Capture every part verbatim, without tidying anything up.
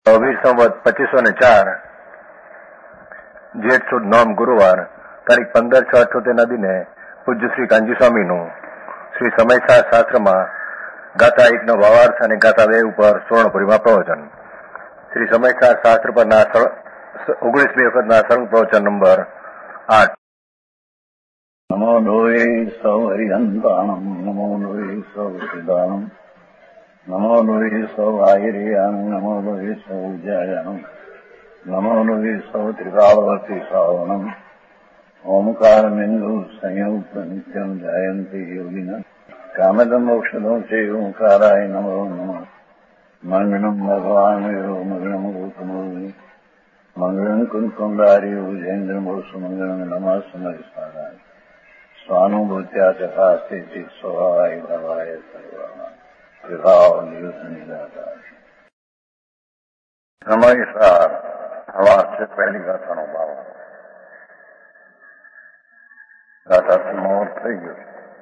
વીર સંવત પચીસો ને ચાર જેઠ સુદ નોમ ગુરુવાર તારીખ પંદર છ અઠ્યોતેરના દિને પૂજ્ય શ્રી કાંજી સ્વામીનું શ્રી સમયસાર શાસ્ત્રમાં ગાથા એકનો ભાવાર્થ અને ગાથા બે ઉપર સુવર્ણપુરીમાં પ્રવચન. શ્રી સમયસાર શાસ્ત્ર પરના ઓગણીસમી વખતના સરંગ પ્રવચન નંબર આઠ. નમો લોહે સૌ હરિહંતાણમ નમો લોહે સૌ સિદ્ધાણમ નમો લોહે સૌ આયર્યાણમ નમો લોહે સૌ જયાણમ નમો લોહે સૌ ત્રિકાળવતી શ્રાવણમ ઓમકાર બિંદુ સંયુક્ત નિત્યમ જાયંતી યોગિના કામદમ મોક્ષદો છે ઓંકારાય નમો નમઃ. મંગળમ ભગવાન મંગળમ ગૌતમોની મંગળમ કુંકુંડાર્યો જૈન્દ્રમોષ મંગળમ નમઃ સમયસારાય સ્વાનુભૂત્યા તથાસ્તે સ્વભાવાય ભવાય સર્વા વિભાવ નિયુદ્ધની દાતા. સમયસાર હવા છે પહેલી ગાથાનો ભાવ. ગાથા સમોર થઈ ગયો.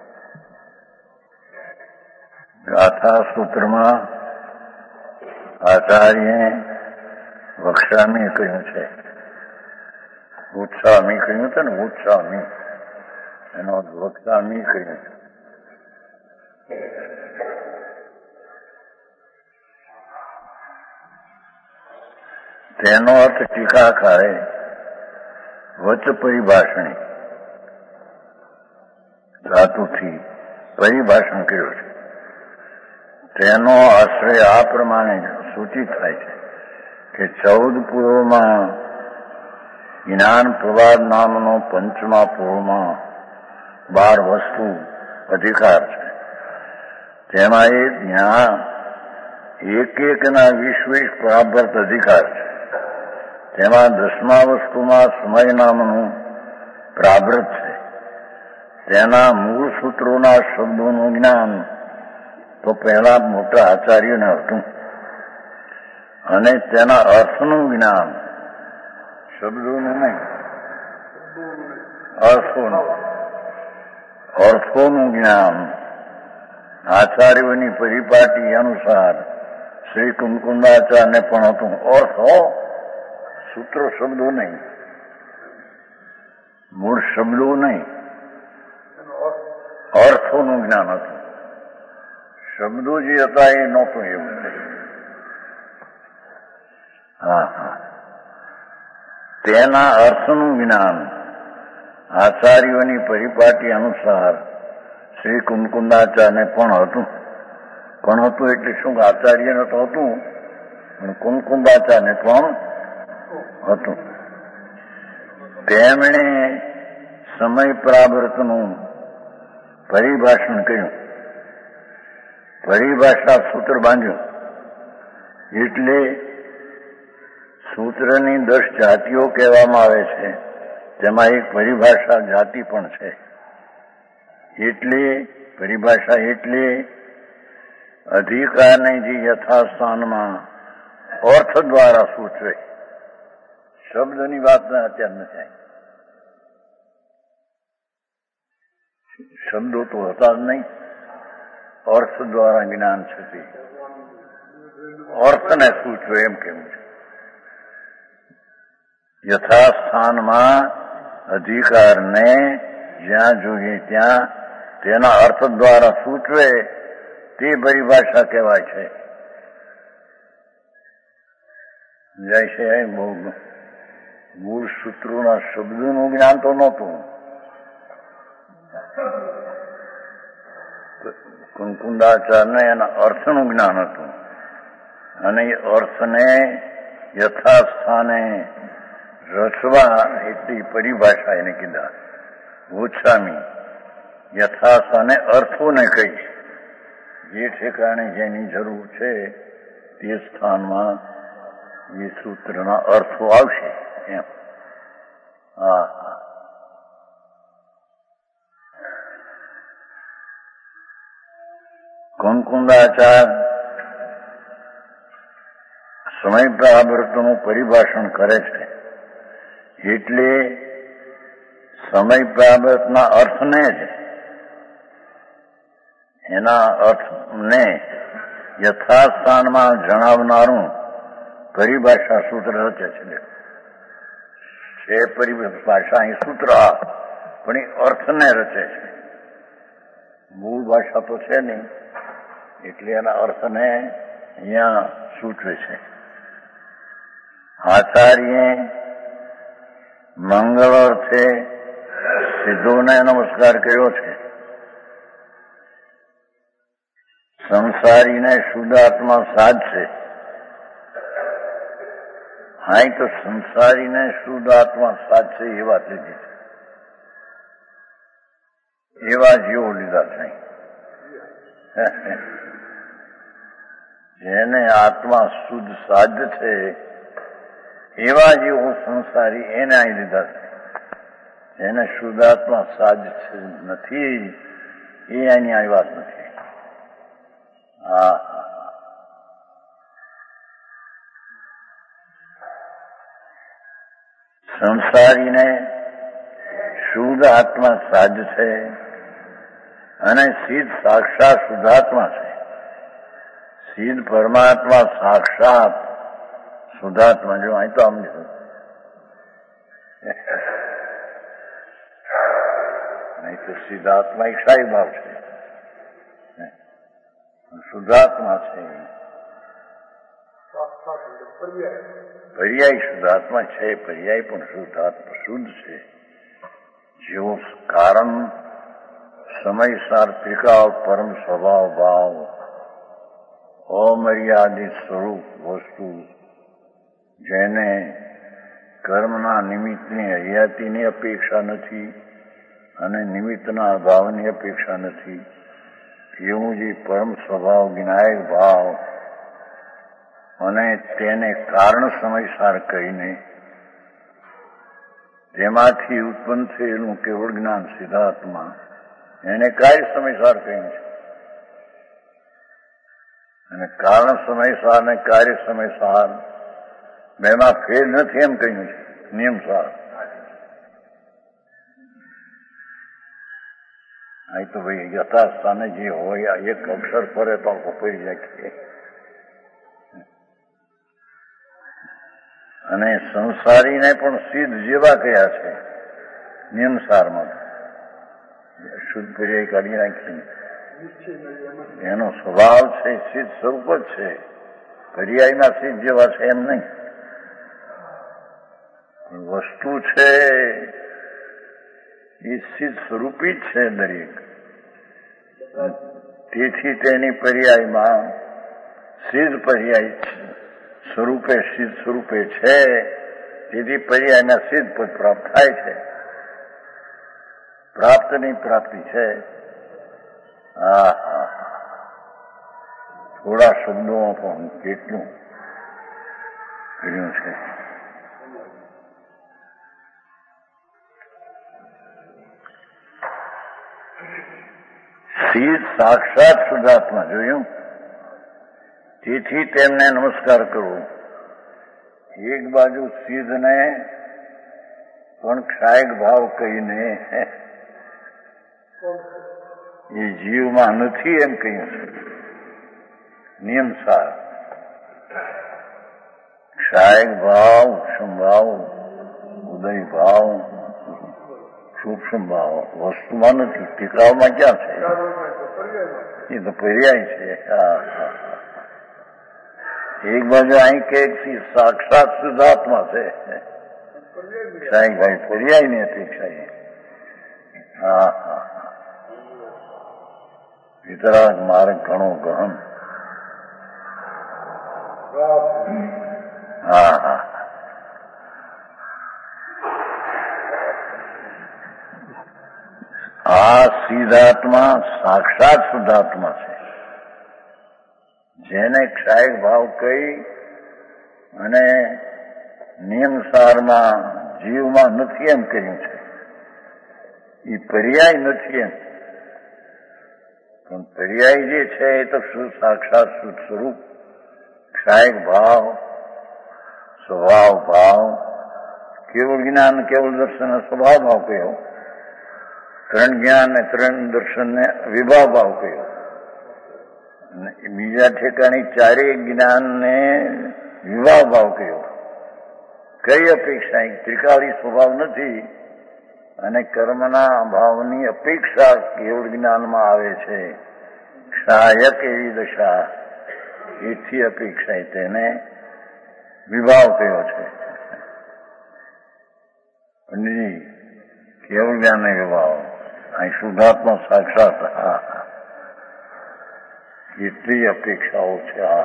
ગાથા સૂત્રમાં આચાર્યે વક્ષામી કહ્યું છે, ઉત્સામી કહ્યું છે ને, ઉત્સામી એનો વક્ષામી કહ્યું છે. તેનો અર્થ ટીકાકારે વચ પરિભાષણી ધાતુથી પરિભાષણ કર્યું છે. તેનો આશ્રય આ પ્રમાણે સૂચિત થાય છે કે ચૌદ પૂર્વમાં જ્ઞાન પ્રવાદ નામનો પંચમા પૂર્વમાં બાર વસ્તુ અધિકાર છે. તેમાં એ જ્ઞાન એક એકના વીસ વીસ પ્રાપ્ત અધિકાર છે. તેમાં દસમા વસ્તુમાં સમય નામનું પ્રાવૃત છે. તેના મૂળ સૂત્રોના શબ્દોનું જ્ઞાન તો પહેલા મોટા આચાર્યને હતું, અને તેના અર્થનું જ્ઞાન શબ્દોનું નહીં, અર્થોનું અર્થોનું જ્ઞાન આચાર્યોની પરિપાટી અનુસાર શ્રી કુંકુંદાચાર્યને પણ હતું. અર્થો સૂત્રો શબ્દો નહીં, મૂળ શબ્દો નહીં, અર્થોનું જ્ઞાન હતું. શબ્દો જે હતા એ નહોતું એવું. હા હા તેના અર્થનું જ્ઞાન આચાર્યોની પરિપાટી અનુસાર શ્રી કુંકુંદાચાર્યને પણ હતું. પણ હતું એટલે શું, આચાર્યને તો હતું, પણ કુંકુંદાચાર્યને પણ હતું. તેમણે સમય પ્રાવૃતનું પરિભાષણ કર્યું, પરિભાષા સૂત્ર બાંધ્યું. એટલે સૂત્રની દસ જાતિઓ કહેવામાં આવે છે, તેમાં એક પરિભાષા જાતિ પણ છે. એટલે પરિભાષા એટલે અધિકારને જે યથાસ્થાનમાં અર્થ દ્વારા સૂચવે. શબ્દની વાત અત્યારે નથી. શબ્દો તો હતા જ નહીં, અર્થ દ્વારા જ્ઞાન છે. તે અર્થને સૂચવે એમ કેવું છે. યથાસ્થાનમાં અધિકારને જ્યાં જોઈએ ત્યાં તેના અર્થ દ્વારા સૂચવે તે પરિભાષા કહેવાય છે. જય છે બહુ મૂળ સૂત્રોના શબ્દોનું જ્ઞાન તો નહોતું. કુંકુંદાચાર્યને એના અર્થનું જ્ઞાન હતું, અને એ અર્થને યથાસ્થાને રચવા એટલી પરિભાષા એને કીધા. ઉત્સામી યથાસ્થાને અર્થોને કહી, જે ઠેકાણે જેની જરૂર છે તે સ્થાનમાં એ સૂત્રના અર્થો આવશે એમ. હા હા કુંકુંદાચાર્ય સમય પ્રાવૃતનું પરિભાષણ કરે છે. એટલે સમય પ્રાવૃતના અર્થને જ એના અર્થને યથાસ્થાનમાં જણાવનારું પરિભાષા સૂત્ર રચે છે. છે પરિભાષા અહીં સૂત્ર, પણ એ અર્થને રચે છે. મૂળ ભાષા તો છે નહીં, એટલે એના અર્થને અહીંયા સૂચવે છે. આચાર્યે મંગળ અર્થે સિદ્ધોને નમસ્કાર કર્યો છે. સંસારીને શુદ્ધ આત્મા સાધશે. હા, તો સંસારીને શુદ્ધ આત્મા સાધશે એ વાત લીધી છે. એવા જીવો લીધા છે. જેને આત્મા શુદ્ધ સાધ છે એવા જીવો સંસારી એને અહીં લીધા છે. જેને શુદ્ધ આત્મા સાધ નથી એ એની આવી વાત નથી. હા, સંસારીને શુદ્ધ આત્મા સાધ છે અને સિદ્ધ સાક્ષાત શુદ્ધાત્મા છે. સિદ્ધ પરમાત્મા સાક્ષાત શુદ્ધાત્મા. જો અહીં તો આમ લીધું. નહીં તો સિદ્ધાત્મા એક શાહી ભાવ છે, શુદ્ધાત્મા છે. પર્યાય શુદ્ધાત્મા છે. પર્યાય પણ શુદ્ધાત્મા શુદ્ધ છે. જેવો કારણ સમય સાર્થિકા પરમ સ્વભાવ ભાવ અમર્યાદિત સ્વરૂપ વસ્તુ, જેને કર્મના નિમિત્તની હયાતીની અપેક્ષા નથી અને નિમિત્તના અભાવની અપેક્ષા નથી, એવું જે પરમ સ્વભાવ વિનાયક ભાવ અને તેને કારણ સમયસાર કરીને તેમાંથી ઉત્પન્ન થયેલું કેવળ જ્ઞાન સિદ્ધાત્મા એને કાર્ય સમયસાર કહ્યું છે. અને કારણ સમયસાર ને કાર્ય સમયસાર બેમાં ફેર નથી એમ કહ્યું છે. નિયમસાર. અહીં તો ભાઈ યથાસ્થાને જે હોય એક અક્ષર ફરે તો પડી જાય. અને સંસારીને પણ સિદ્ધ જેવા કયા છે નિયમસારમાં. શુદ્ધ પર્યાય કાઢી નાખી. એનો સ્વભાવ છે સિદ્ધ સ્વરૂપ જ છે. પર્યાયના સિદ્ધ જેવા છે એમ નહીં. વસ્તુ છે એ સિદ્ધ સ્વરૂપી જ છે દરેક. તેથી તેની પર્યાયમાં સિદ્ધ પર્યાય સ્વરૂપે સિદ્ધ સ્વરૂપે છે. તેથી પર્યાયના સિદ્ધ પદ પ્રાપ્ત થાય છે. પ્રાપ્તની પ્રાપ્તિ છે. હા હા, થોડા શબ્દોમાં પણ કેટલું કર્યું છે. સિદ્ધ સાક્ષાત શુદ્ધાત્મા જોયું. તેથી તેમને નમસ્કાર કરવો. એક બાજુ સિદ્ધને પણ ક્ષાયક ભાવ કહીને એ જીવમાં નથી એમ કહ્યું છે. નિયમસાર ક્ષાયક ભાવ, સંભાવ, ઉદય ભાવ, સૂક્ષ્મ ભાવ વસ્તુમાં નથી. ટીકાઓમાં ક્યાં છે? એ તો પર્યાય છે. હા હા. એક બાજુ અહીં કે સાક્ષાત શુદ્ધાત્મા છે. ક્ષાયક ભાઈ પર્યાય ની અપેક્ષા. હા હા. વિતરાગ માર્ગ ઘણો ગહન. હા હા. આ સિદ્ધાત્મા સાક્ષાત શુદ્ધાત્મા છે. જેને ક્ષાયક ભાવ કહી અને નિયમસારમાં જીવમાં નથી એમ કહ્યું છે. એ પર્યાય નથી એમ. પણ પર્યાય જે છે એ તો સાક્ષાત શુદ્ધ સ્વરૂપ ક્ષાયક ભાવ, સ્વભાવ ભાવ, કેવળ જ્ઞાન કેવળ દર્શન સ્વભાવ ભાવ કહ્યો. ત્રણ જ્ઞાન ને ત્રણ દર્શન ને વિભાવ ભાવ કહ્યો. બીજા ઠેકાણી ચારેય જ્ઞાન ને વિવાહ ભાવ કયો? કઈ અપેક્ષા? ત્રિકાળી સ્વભાવ નથી અને કર્મના અભાવની અપેક્ષા કેવળ જ્ઞાનમાં આવે છે. ક્ષાયક એવી દશા, એથી અપેક્ષા, તેને વિભાવ કયો છે. પંડિતજી, કેવળ જ્ઞાન વિભાવ, અહીં શુદ્ધાત્મા સાક્ષાત. હા, કેટલી અપેક્ષાઓ છે. આ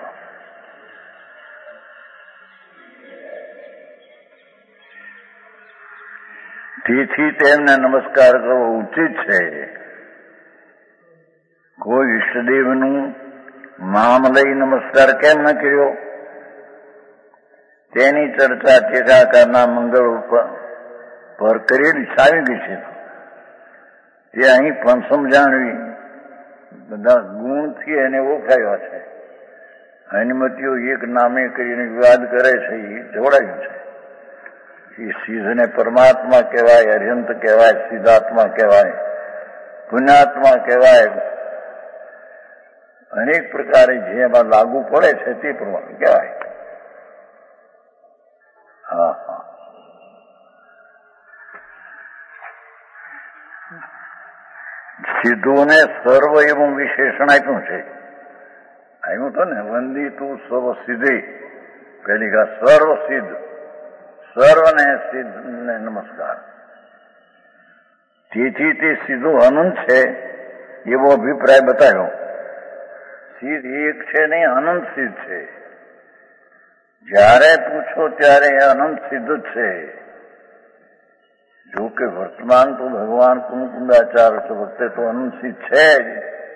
તેથી તેમને નમસ્કાર કરવો ઉચિત છે. કોઈ ઈષ્ટદેવનું નામ લઈ નમસ્કાર કેમ ન કર્યો? તેની ચર્ચા ટીકાકારના મંગળ ઉપર પર કરેલી સાવી ગઈ છે. તે અહીં પણ સમજાણવી, બધા ગુણથી એને ઓળખાયા છે. અનુમતિઓ એક નામે કરીને વિવાદ કરે છે, એ જોડાયું છે. એ સિદ્ધને પરમાત્મા કહેવાય, અર્યંત કહેવાય, સિદ્ધાત્મા કહેવાય, પુણ્યાત્મા કહેવાય. અનેક પ્રકારે જે એમાં લાગુ પડે છે તે પ્રમાણે કહેવાય. હા હા સિદ્ધોને સર્વ એવું વિશેષણ આપ્યું છે. આવ્યું તો ને, વંદિતું સર્વ સિદ્ધિ. પેલી કા સર્વ સિદ્ધ, સર્વને સિદ્ધને નમસ્કાર. તેથી તે સીધું અનંત છે એવો અભિપ્રાય બતાવ્યો. સિદ્ધ એક છે નહીં, અનંત સિદ્ધ છે. જ્યારે પૂછો ત્યારે અનંત સિદ્ધ જ છે. જો કે વર્તમાન તો ભગવાન કુમકુંદાચાર્ય વખતે તો અનંત સિદ્ધ છે જ,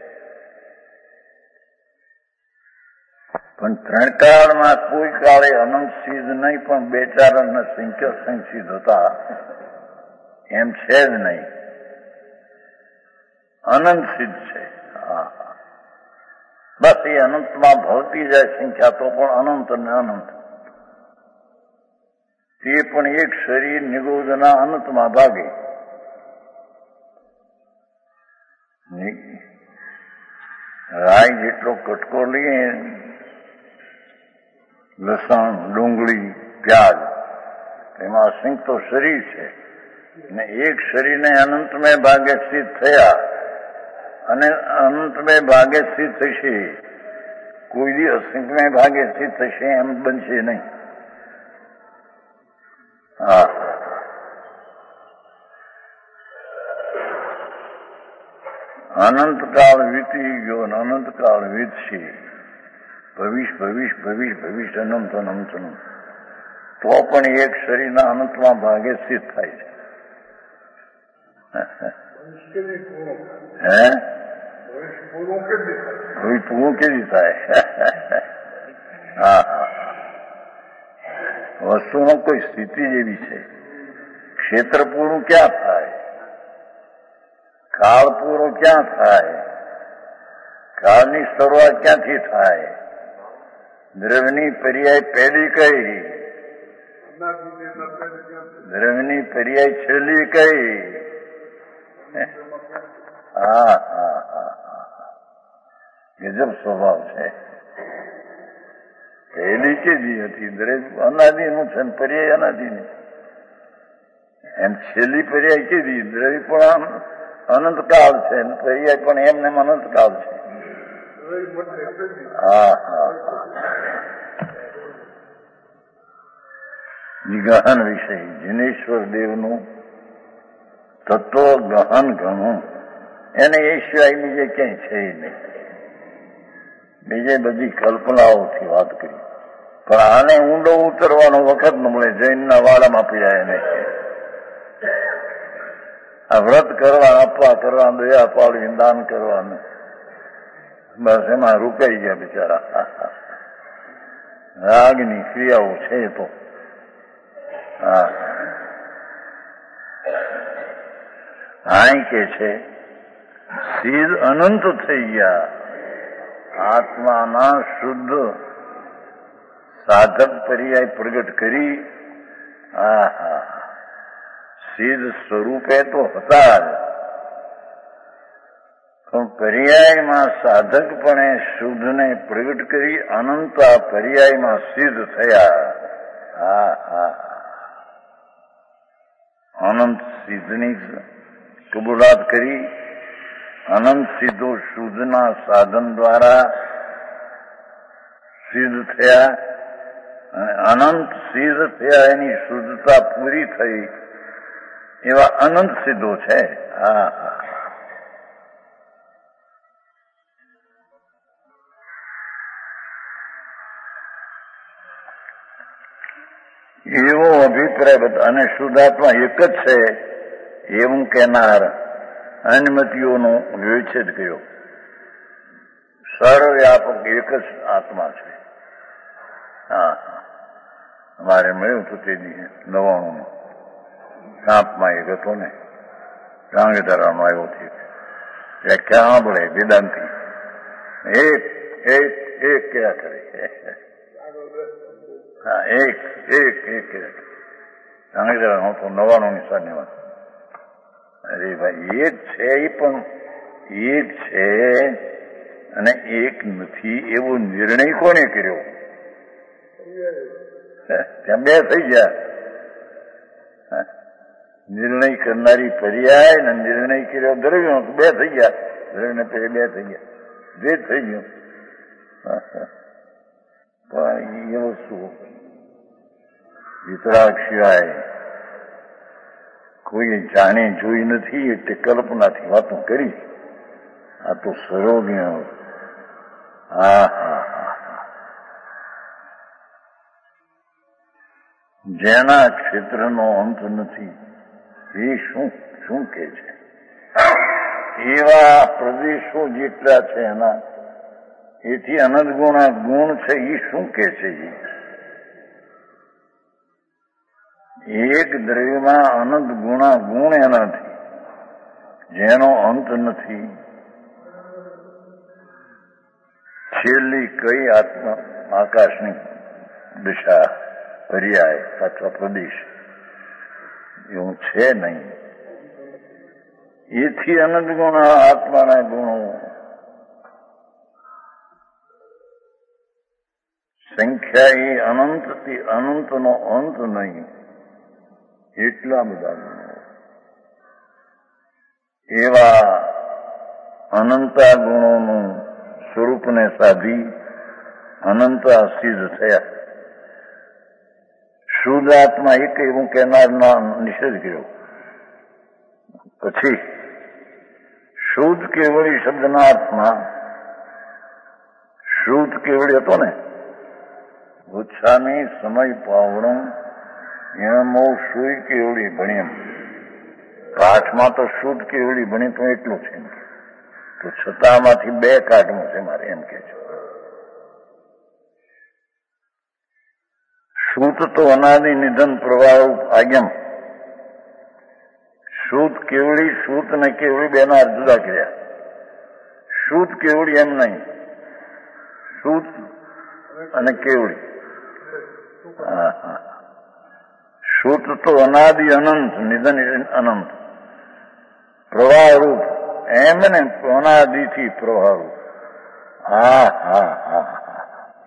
પણ ત્રણ કાળમાં કોઈ કાળે અનંત સિદ્ધ નહીં, પણ બે ચાર સંખ્યા સંસિદ્ધ હતા એમ છે જ નહીં. અનંત સિદ્ધ છે. હા, બસ એ અનંતમાં ભળતી જાય સંખ્યા તો પણ અનંત અને અનંત. તે પણ એક શરીર નિરોધના અનંતમાં ભાગે. રાય જેટલો કટકો લઈએ, લસણ, ડુંગળી, પ્યાજ, એમાં અસંખ્ય તો શરીર છે. અને એક શરીરને અનંતમય ભાગે સિદ્ધ થયા અને અનંતમય ભાગે સિદ્ધ થશે. કોઈ દી અસંખ્યમય ભાગે સિદ્ધ થશે એમ બનશે નહીં. હા, અનંતકાળ વીતી ગયો અને અનંતકાળ વીતશે. ભવિષ્ય ભવિષ્ય ભવિષ્ય ભવિષ્ય અનંત અનંત અનંત. તો પણ એક શરીરના અનંતમાં ભાગે સિદ્ધ થાય છે. હે ભવિષ્ય પૂરું કેવી થાય? હા હા, વસ્તુનો કોઈ સ્થિતિ જેવી છે. ક્ષેત્ર પૂરું ક્યાં થાય? કાળ પૂરો ક્યાં થાય? કાળની શરૂઆત ક્યાંથી થાય? દ્રવ્યની પર્યાય પહેલી કઈ? દ્રવ્યની પર્યાય છેલ્લી કઈ? હા હા હા હા, ગજબ સ્વભાવ છે. પહેલી કેદી હતી? દ્રવ્ય અનાદિનું છે, પર્યાય અનાદિની. એમ છેલ્લી પર્યાય કેદી? દ્રવ્ય પણ અનંતકાળ છે, પર્યાય પણ એમને અનંતકાળ છે. હા હા હા, ગહન વિષય. જિનેશ્વર દેવનું તત્વ ગહન ઘણું, એને એ સિવાય બીજે ક્યાંય છે નહીં. બીજે બધી કલ્પનાઓથી વાત કરી, પણ આને ઊંડો ઉતરવાનો વખત ન મળે. જૈનના વાડામાં પીડાય એને. આ વ્રત કરવા, આપવા કરવા, દયા પાડવી, દાન કરવાનું, બસ એમાં રોકાઈ ગયા બિચારા. રાગની ક્રિયાઓ છે તો. હા, અહીં કે છે સિદ્ધ અનંત થઈ ગયા. આત્માના શુદ્ધ સાધક પર્યાય પ્રગટ કરી. હા હા, સિદ્ધ સ્વરૂપે તો હતા જ, પણ પર્યાયમાં સાધકપણે શુદ્ધને પ્રગટ કરી અનંત આ પર્યાયમાં સિદ્ધ થયા. હા હા અનંત સિદ્ધની કબૂલાત કરી. અનંત સિદ્ધો શુદ્ધના સાધન દ્વારા સિદ્ધ થયા અને અનંત સિદ્ધ થયા એની શુદ્ધતા પૂરી થઈ એવા અનંત સિદ્ધો છે. હા હા એવો અભિપ્રાય અને શુદ્ધાત્મા એક જ છે એવું કહેનાર અનુમતિઓનો વિચ્છેદ કર્યો. સર્વવ્યાપક એક જ આત્મા છે. હા અમારે મળ્યું હતું તે દિવસે નવાણુંમાં સાપમાં એક હતો ને ગાંગીધારામાં આવ્યો છે વ્યાખ્યા સાંભળે વેદાંતિ એક એક એક ક્યાં કરે. હા એક એક એક ગાંગીધારા હું તો નવાણું ની સાનિમાં. અરે ભાઈ એક છે એ પણ એક છે અને એક નથી એવો નિર્ણય કોને કર્યો? ત્યાં બે થઈ ગયા. નિર્ણય કરનારી પર્યાય ને નિર્ણય કર્યો દ્રવ્ય બે થઈ ગયા. દ્રવ્ય બે થઈ ગયા બે થઈ ગયું. પણ એ વસ્તુ વિતરાગ સિવાય કોઈ જાણી જોઈ નથી એટલે કલ્પનાથી વાતો કરી. આ તો સર્વજ્ઞ. હા હા હા જેના ક્ષેત્રનો અંત નથી એ શું શું કે છે? એવા પ્રદેશો જેટલા છે એના એથી અનંત ગુણા ગુણ છે એ શું કે છે? એક દ્રવ્યમાં અનંત ગુણા ગુણ એનાથી જેનો અંત નથી. છેલ્લી કઈ આત્મા આકાશની દિશા પર્યાય અથવા પ્રદેશ એવું છે નહીં. એથી અનંત ગુણા આત્માના ગુણો સંખ્યા એ અનંતથી અનંતનો અંત નહીં એટલા બધા ગુણો એવા અનંતા ગુણોનું સ્વરૂપને સાધી અનંતા સિદ્ધ થયા. શુદ્ધ આત્મા એક એવું કહેનારના નિષેધ કર્યો. પછી શુદ્ધ કેવળી શબ્દના અર્થમાં શુદ્ધ કેવળી હતો ને ઉચ્છામી સમય પાવણું એમો સુઈ કેવળી ભણી એમ પાઠમાં તો શુદ્ધ કેવળી ભણી તો એટલું છે તો છતાંમાંથી બે કાઢવું છે મારે એમ કે છે. શુદ્ધ તો અનાદિ નિધન પ્રવાહ આગમ. શુદ્ધ કેવળી શુદ્ધ ને કેવળી બે ના જુદા કર્યા. શુદ્ધ કેવળી એમ નહીં શુદ્ધ અને કેવળી. હા હા શુદ્ધ તો અનાદિ અનંત નિધન અનંત પ્રવાહરૂપ એમ ને અનાદિથી પ્રવાહરૂપ. હા હા હા હા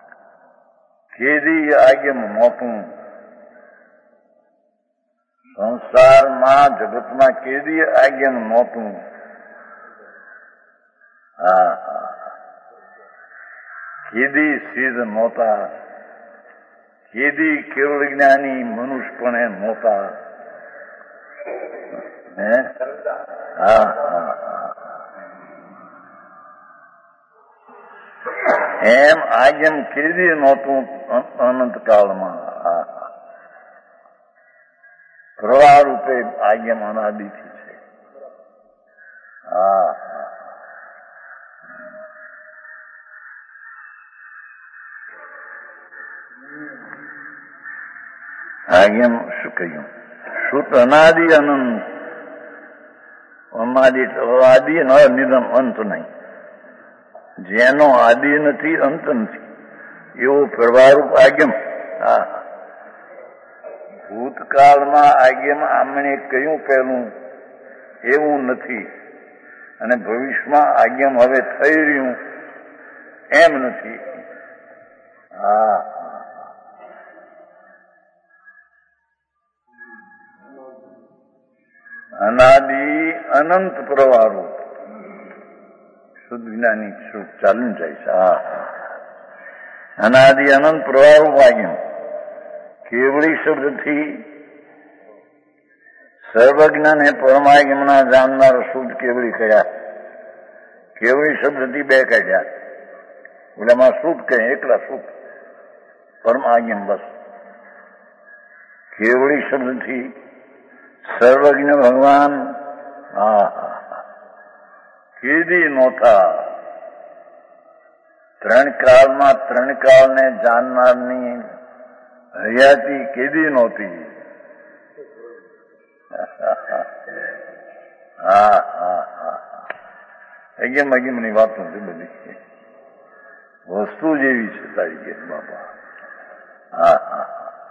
કેદી આગમ મોટું સંસારમાં જગતમાં કેદી આગમ મોટું. હા હા કેદી સિદ્ધ મોટા કેદી કેવળ જ્ઞાની મનુષ્યપણે મોટા. હે હા હા એમ આગમ કેદી નહોતું અનંત કાળમાં. હા પ્રવાહ રૂપે આગમ અનાદિથી છે. હા આગમ શું કહ્યું? શુદ્ધ અનાદિ અનંત અનાદિ આદિ નિધન અંત નહીં. જેનો આદિ નથી અંત નથી એવો પ્રવાહરૂપ આગમ. હા ભૂતકાળમાં આગમ આમણે કહ્યું પહેલું એવું નથી અને ભવિષ્યમાં આગમ હવે થઈ રહ્યું એમ નથી. હા અનાદિ અનંત પ્રવારો શુદ્ધ જ્ઞાની સુખ ચાલુ જાય છે. હા અનાદિ અનંત પ્રવારો આગમ કેવળી શબ્દથી સર્વજ્ઞને પરમાગમના જાણનાર શુદ્ધ કેવળી કયા? કેવળી શબ્દથી બે કાઢ્યા. ઓલામાં શુદ્ધ કહે એકલા શુદ્ધ, પરમાગમ બસ. કેવળી શબ્દથી સર્વજ્ઞ ભગવાન હા કીધી નોતા. ત્રણ કાળમાં ત્રણ કાળને જાણનારની હયાતી કીધી નહોતી. હા હા હા અગેમ અગેમની વાત નથી બધી, વસ્તુ જેવી છે તારી કે બાપા. હા હા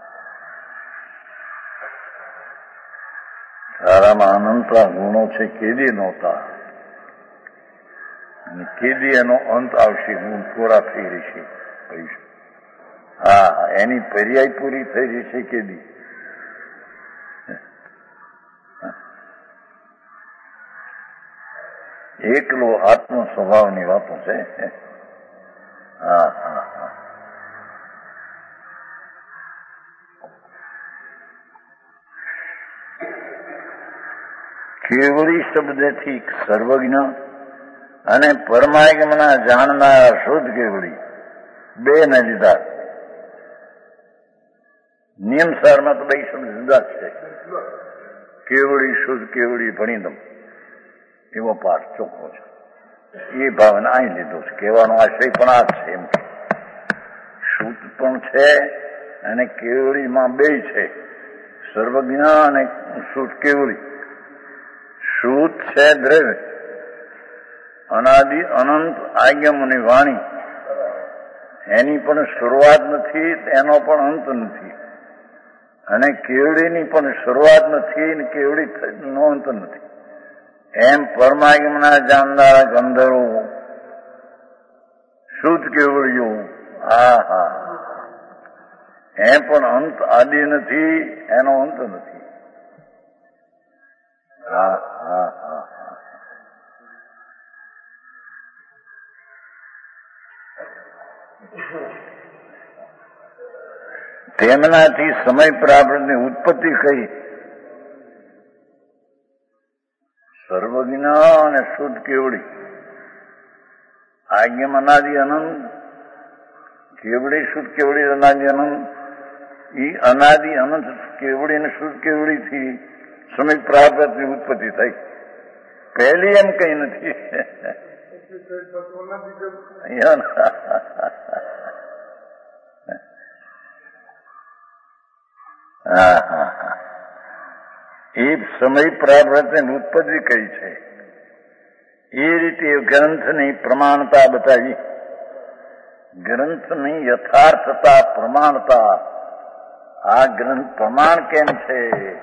તારામાં અનંતરા ગુણો છે કેદી નહોતા, અને કેદી એનો અંત આવશે, ગુણ પૂરા થઈ રહેશે. હા એની પર્યાય પૂરી થઈ રહેશે કેદી. એકલો આત્મ સ્વભાવની વાતો છે. હા હા હા કેવળી શબ્દથી સર્વજ્ઞ અને પરમાગમના જાણનાર શુદ્ધ કેવળી બે ને જુદા. નિયમસારમાં તો બે શબ્દ જુદા છે. કેવળી શુદ્ધ કેવળી ભણી દઉં એવો પાઠ ચોખ્ખો છે. એ ભાવના અહીં લીધો છે. કહેવાનો આશય પણ આ છે એમ કે શુદ્ધ પણ છે અને કેવળીમાં બે છે, સર્વજ્ઞ અને શુદ્ધ કેવળી. શુદ્ધ છે દ્રવ્ય, અનાદિ અનંત આગમની વાણી, એની પણ શરૂઆત નથી, એનો પણ અંત નથી. અને કેવળીની પણ શરૂઆત નથી અને કેવળી નો અંત નથી. એમ પરમાગમના જાણનારા ગંધર્વો શુદ્ધ કેવળીઓ, હા હા એ પણ અંત આદિ નથી, એનો અંત નથી. હા હા હા તેમનાથી સમય પ્રાપ્તની ઉત્પત્તિ કઈ? સર્વજ્ઞ અને શુદ્ધ કેવળી. આગમ અનાદિ અનંત, કેવળી શુદ્ધ કેવળી અનાદિ અનંત. એ અનાદિ અનંત કેવળી અને શુદ્ધ કેવળીથી સમય પ્રાપ્તની ઉત્પત્તિ થઈ. પહેલી એમ કઈ નથી. હા હા હા એ સમય પ્રાપ્તની ઉત્પત્તિ કઈ છે. એ રીતે ગ્રંથની પ્રમાણતા બતાવી. ગ્રંથની યથાર્થતા પ્રમાણતા. આ ગ્રંથ પ્રમાણ કેમ છે?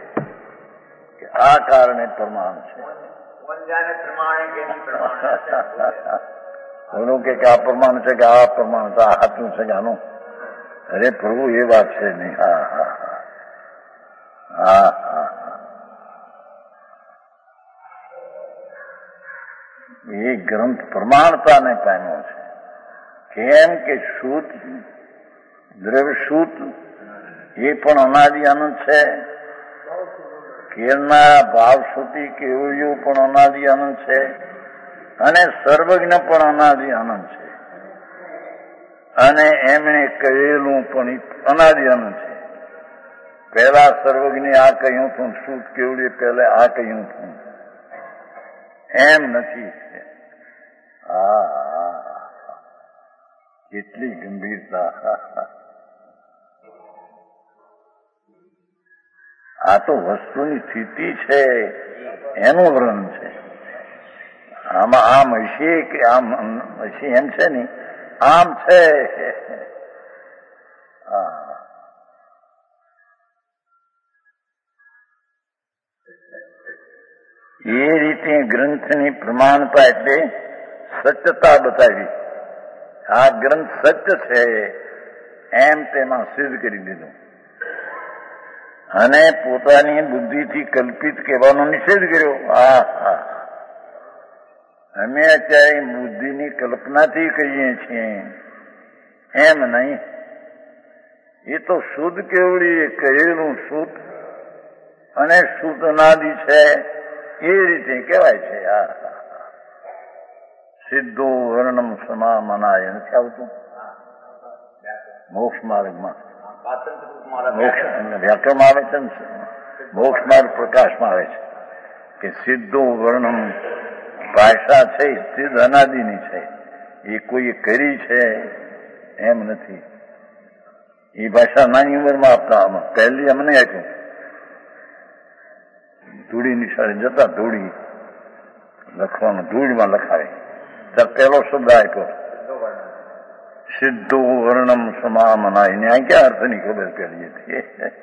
આ કારણે પ્રમાણ છે. ઓનું કે આ પ્રમાણ છે કે આ પ્રમાણ છે, આ હાથું છે કે આનું. અરે પ્રભુ એ વાત છે નહીં. હા હા હા હા એ ગ્રંથ પ્રમાણતાને પામ્યો છે. કેમ કે શુદ્ધ દ્રવ્ય શુદ્ધ એ પણ અનાદિ અનંત છે. કેળના ભાવ સુધી કેવળીઓ પણ અનાદિ અનંત છે અને સર્વજ્ઞ પણ અનાદિ અનંત છે. અને એમણે કહેલું પણ અનાદિ અનંત છે. પહેલા સર્વજ્ઞે આ કહ્યું હતું, શુદ્ધ કેવળી પહેલા આ કહ્યું હતું, એમ નથી. હા કેટલી ગંભીરતા. આ તો વસ્તુની સ્થિતિ છે એનું વર્ણન છે. આમાં આમ હશે કે આમ હશે એમ છે ને, આમ છે. હા એ રીતે ગ્રંથની પ્રમાણતા એટલે સત્યતા બતાવી. આ ગ્રંથ સત્ય છે એમ તેમાં સિદ્ધ કરી દીધું અને પોતાની બુદ્ધિથી કલ્પિત કહેવાનો નિષેધ કર્યો. હા હા અમે અત્યારે બુદ્ધિની કલ્પનાથી કહીએ છીએ એમ નહીં. એ તો શુદ્ધ કેવડી કહેલું શુદ્ધ અને શુદ્ધ અનાદિ છે એ રીતે કહેવાય છે. હા સિદ્ધો વર્ણમ સમામનાય નથી આવતું મોક્ષ માર્ગમાં. વ્યાકરણ આવે છે ને મોક્ષ માર્ગ પ્રકાશમાં આવે છે કે સિદ્ધો વર્ણમ ભાષા છે સિદ્ધ અનાદિની છે. એ કોઈ કરી છે એમ નથી. એ ભાષા નાની ઉંમરમાં આપતા પહેલી અમને આપ્યું. ધૂળી નિશાળે જતા ધૂળી લખવાનું ધૂળમાં લખાવે ત્યારે પહેલો શબ્દ આપ્યો સિદ્ધો વર્ણમ સમામનાય. એને આ ક્યાં અર્થની ખબર પેલી હતી.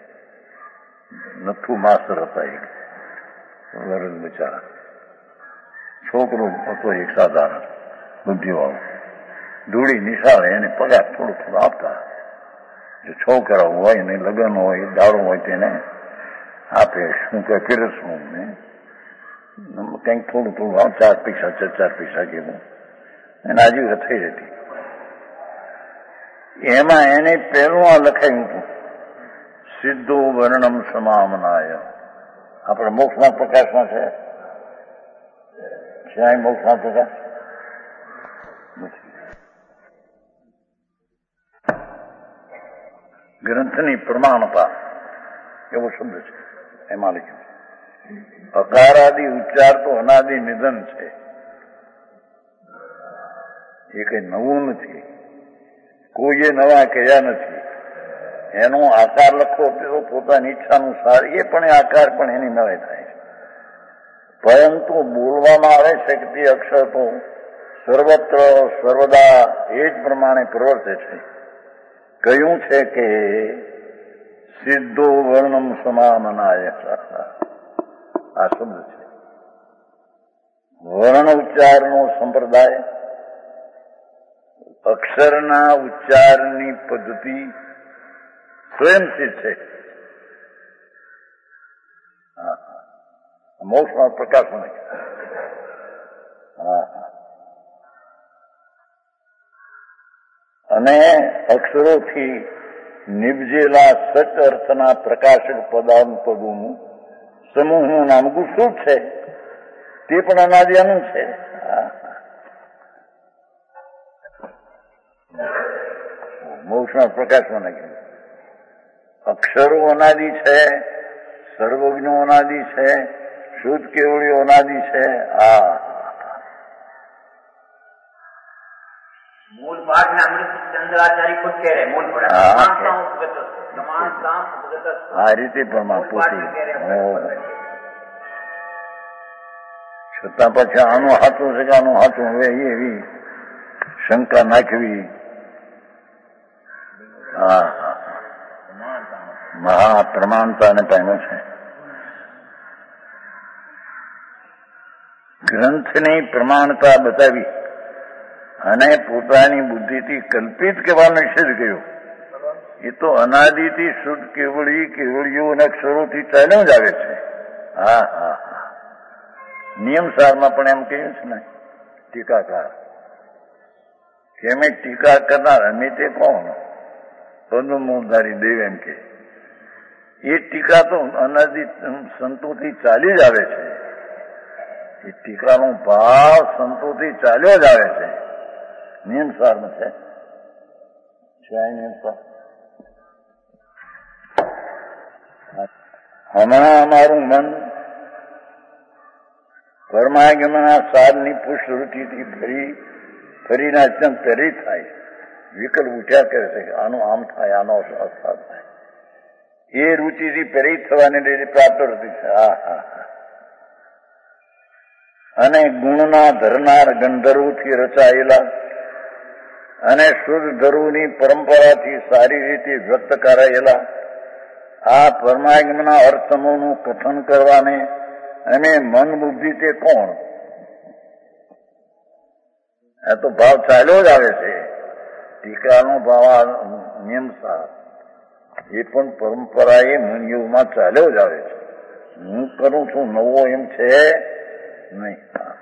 નથુ માસ્તર હતા એક વરદ બિચારા. છોકરો હતો એક સાધારણ બુદ્ધિવાળો. ધૂળી નિશાળે એને પગાર થોડું થોડું આપતા. જો છોકરા હોય ને લગ્ન હોય દારૂ હોય તેને આપે. શું કે પીરસવું ને કંઈક થોડું થોડું ચાર પૈસા ચાર ચાર પૈસા જેવું એને આજીવન થઈ જતી. એમાં એને પહેલું આ લખાયું હતું સિદ્ધો વર્ણમ સમામનાય. આપણે મોક્ષમાં પ્રકાશમાં છે ક્યાંય મોક્ષમાં પ્રકાશ નથી. ગ્રંથની પ્રમાણતા એવો શબ્દ છે એમાં લખ્યું. અકારાદિ ઉચ્ચાર તો અનાદિ નિધન છે. એ કઈ નવું નથી. કોઈએ નવા કહ્યા નથી. એનો આકાર લખો તો પોતાની ઈચ્છાનુસાર એ પણ આકાર પણ એની નવે થાય છે. પરંતુ બોલવામાં આવે છે કે તે અક્ષર તો સર્વત્ર સર્વદા એ જ પ્રમાણે પ્રવર્તે છે. કહ્યું છે કે સિદ્ધો વર્ણમ સમામનાય. આ શબ્દ છે. વર્ણ ઉચ્ચારનો સંપ્રદાય અક્ષરના ઉચ્ચારની પદ્ધતિ સ્વયંસિદ્ધ છે. મોક્ષમાં પ્રકાશ નહીં. હા અને અક્ષરોથી નિપજેલા સચ અર્થના પ્રકાશક પદાનુપદોનું સમૂહનું નામ ગુસુટ છે. તે પણ અનાદિનું છે. મોક્ષમાં પ્રકાશમાં નહીં. અક્ષરો અનાદિ છે, સર્વજ્ઞો અનાદિ છે, શુદ્ધ કેવળીઓ અનાદિ છે. આ मूल पाठ में अमृत चंद्राचार्य खुद कह रहे मूल पाठ આ રીતે પણ પોતે છતાં પછી આનું હાથું છે કે આનું હાથું હવે એવી શંકા નાખવી. હા મહા પ્રમાણતાને પામ્યો છે. ગ્રંથની પ્રમાણતા બતાવી અને પોતાની બુદ્ધિથી કલ્પિત કહેવાનો નિષેધ કર્યો. એ તો અનાદિથી શુદ્ધ કેવળી કેવળીઓ અને અક્ષરોથી ચાલ્યો જ આવે છે. હા હા હા નિયમ સારમાં પણ એમ કહ્યું છે ને ટીકાકાર કે અમે ટીકા કરનાર અમે તે કોણ પદ્મમોહધારી દેવ એમ કે એ ટીકા તો અનાદિ સંતોથી ચાલી જ આવે છે. એ ટીકાનો ભાવ સંતોથી ચાલ્યો જ આવે છે. નિયમ સારમાં છે. નિયમ સાર હમણાં અમારું મન પરમાગમના સારની પુષ્પવૃત્તિથી ફરી ફરીને અત્યંત પ્રેરિત થાય. વિકલ્પ ઉઠ્યા કરે છે આનું આમ થાય આનો અર્થાત થાય. એ રૂચિથી પ્રેરિત થવાની લીધે પ્રાપ્ત વૃત્તિ છે. હા હા હા અને ગુણના ધરનાર ગંધર્વોથી રચાયેલા અને શુદ્ધ ધર્વની પરંપરાથી સારી રીતે વ્યક્ત કરાયેલા આ પરમાગમના અર્થમોનું કથન કરવાને અને મન બુદ્ધિ તે કોણ? આ તો ભાવ ચાલ્યો જ આવે છે. ટીકાનો ભાવ નિયમસાર એ પણ પરંપરા એ મનયુગમાં ચાલ્યો જ આવે છે. હું કરું છું નવો એમ છે નહીં.